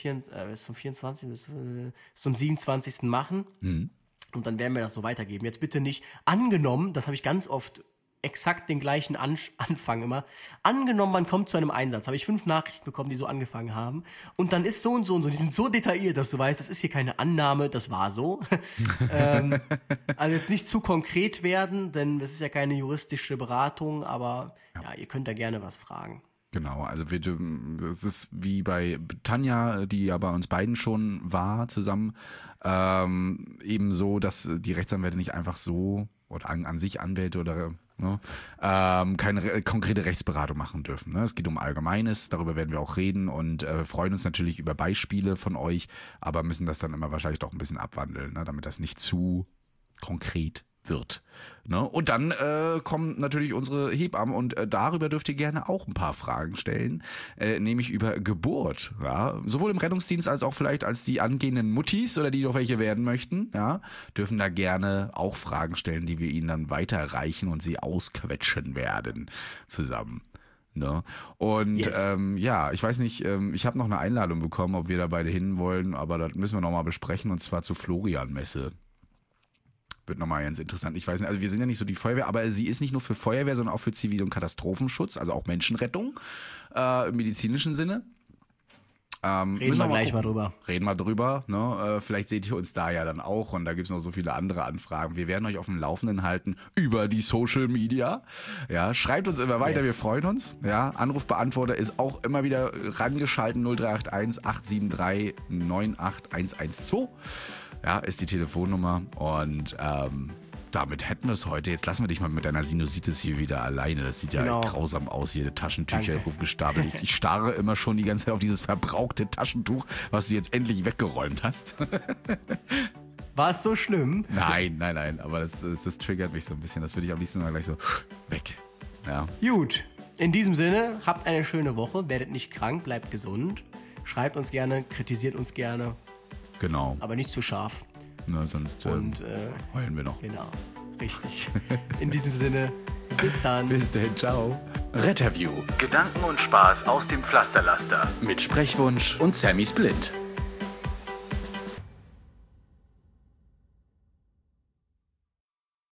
27. machen. Mhm. Und dann werden wir das so weitergeben. Jetzt bitte nicht angenommen, das habe ich ganz oft exakt den gleichen Anfang immer. Angenommen, man kommt zu einem Einsatz. Habe ich 5 Nachrichten bekommen, die so angefangen haben. Und dann ist so und so und so. Die sind so detailliert, dass du weißt, das ist hier keine Annahme, das war so. Also jetzt nicht zu konkret werden, denn das ist ja keine juristische Beratung, aber ihr könnt da gerne was fragen. Genau, also das ist wie bei Tanja, die ja bei uns beiden schon war zusammen, eben so, dass die Rechtsanwälte nicht einfach so oder an sich Anwälte oder keine konkrete Rechtsberatung machen dürfen. Ne? Es geht um Allgemeines, darüber werden wir auch reden und freuen uns natürlich über Beispiele von euch, aber müssen das dann immer wahrscheinlich doch ein bisschen abwandeln, ne? Damit das nicht zu konkret wird. Ne? Und dann kommen natürlich unsere Hebammen und darüber dürft ihr gerne auch ein paar Fragen stellen, nämlich über Geburt. Ja? Sowohl im Rettungsdienst als auch vielleicht als die angehenden Muttis oder die noch welche werden möchten, ja? Dürfen da gerne auch Fragen stellen, die wir ihnen dann weiterreichen und sie ausquetschen werden zusammen. Ne? Und yes. Ich weiß nicht, ich habe noch eine Einladung bekommen, ob wir da beide hin wollen, aber das müssen wir nochmal besprechen und zwar zur Florian-Messe. Wird nochmal ganz interessant. Ich weiß nicht, also wir sind ja nicht so die Feuerwehr, aber sie ist nicht nur für Feuerwehr, sondern auch für Zivil- und Katastrophenschutz, also auch Menschenrettung im medizinischen Sinne. Reden wir gleich mal drüber. Reden wir drüber. Ne? Vielleicht seht ihr uns da ja dann auch und da gibt es noch so viele andere Anfragen. Wir werden euch auf dem Laufenden halten über die Social Media. Ja, schreibt uns immer weiter, Wir freuen uns. Ja, Anrufbeantworter ist auch immer wieder rangeschalten 0381 873 98112. Ja, ist die Telefonnummer und damit hätten wir es heute. Jetzt lassen wir dich mal mit deiner Sinusitis hier wieder alleine. Das sieht ja grausam aus, jede Taschentücher aufgestapelt. Ich starre immer schon die ganze Zeit auf dieses verbrauchte Taschentuch, was du jetzt endlich weggeräumt hast. War es so schlimm? Nein, aber das triggert mich so ein bisschen. Das würde ich am liebsten mal gleich so weg. Ja. Gut, in diesem Sinne, habt eine schöne Woche, werdet nicht krank, bleibt gesund. Schreibt uns gerne, kritisiert uns gerne. Genau. Aber nicht zu scharf. Na, sonst heulen wir noch. Genau, richtig. In diesem Sinne, bis dann. Bis dann, ciao. Retterview Gedanken und Spaß aus dem Pflasterlaster. mit Sprechwunsch und Sammy Split.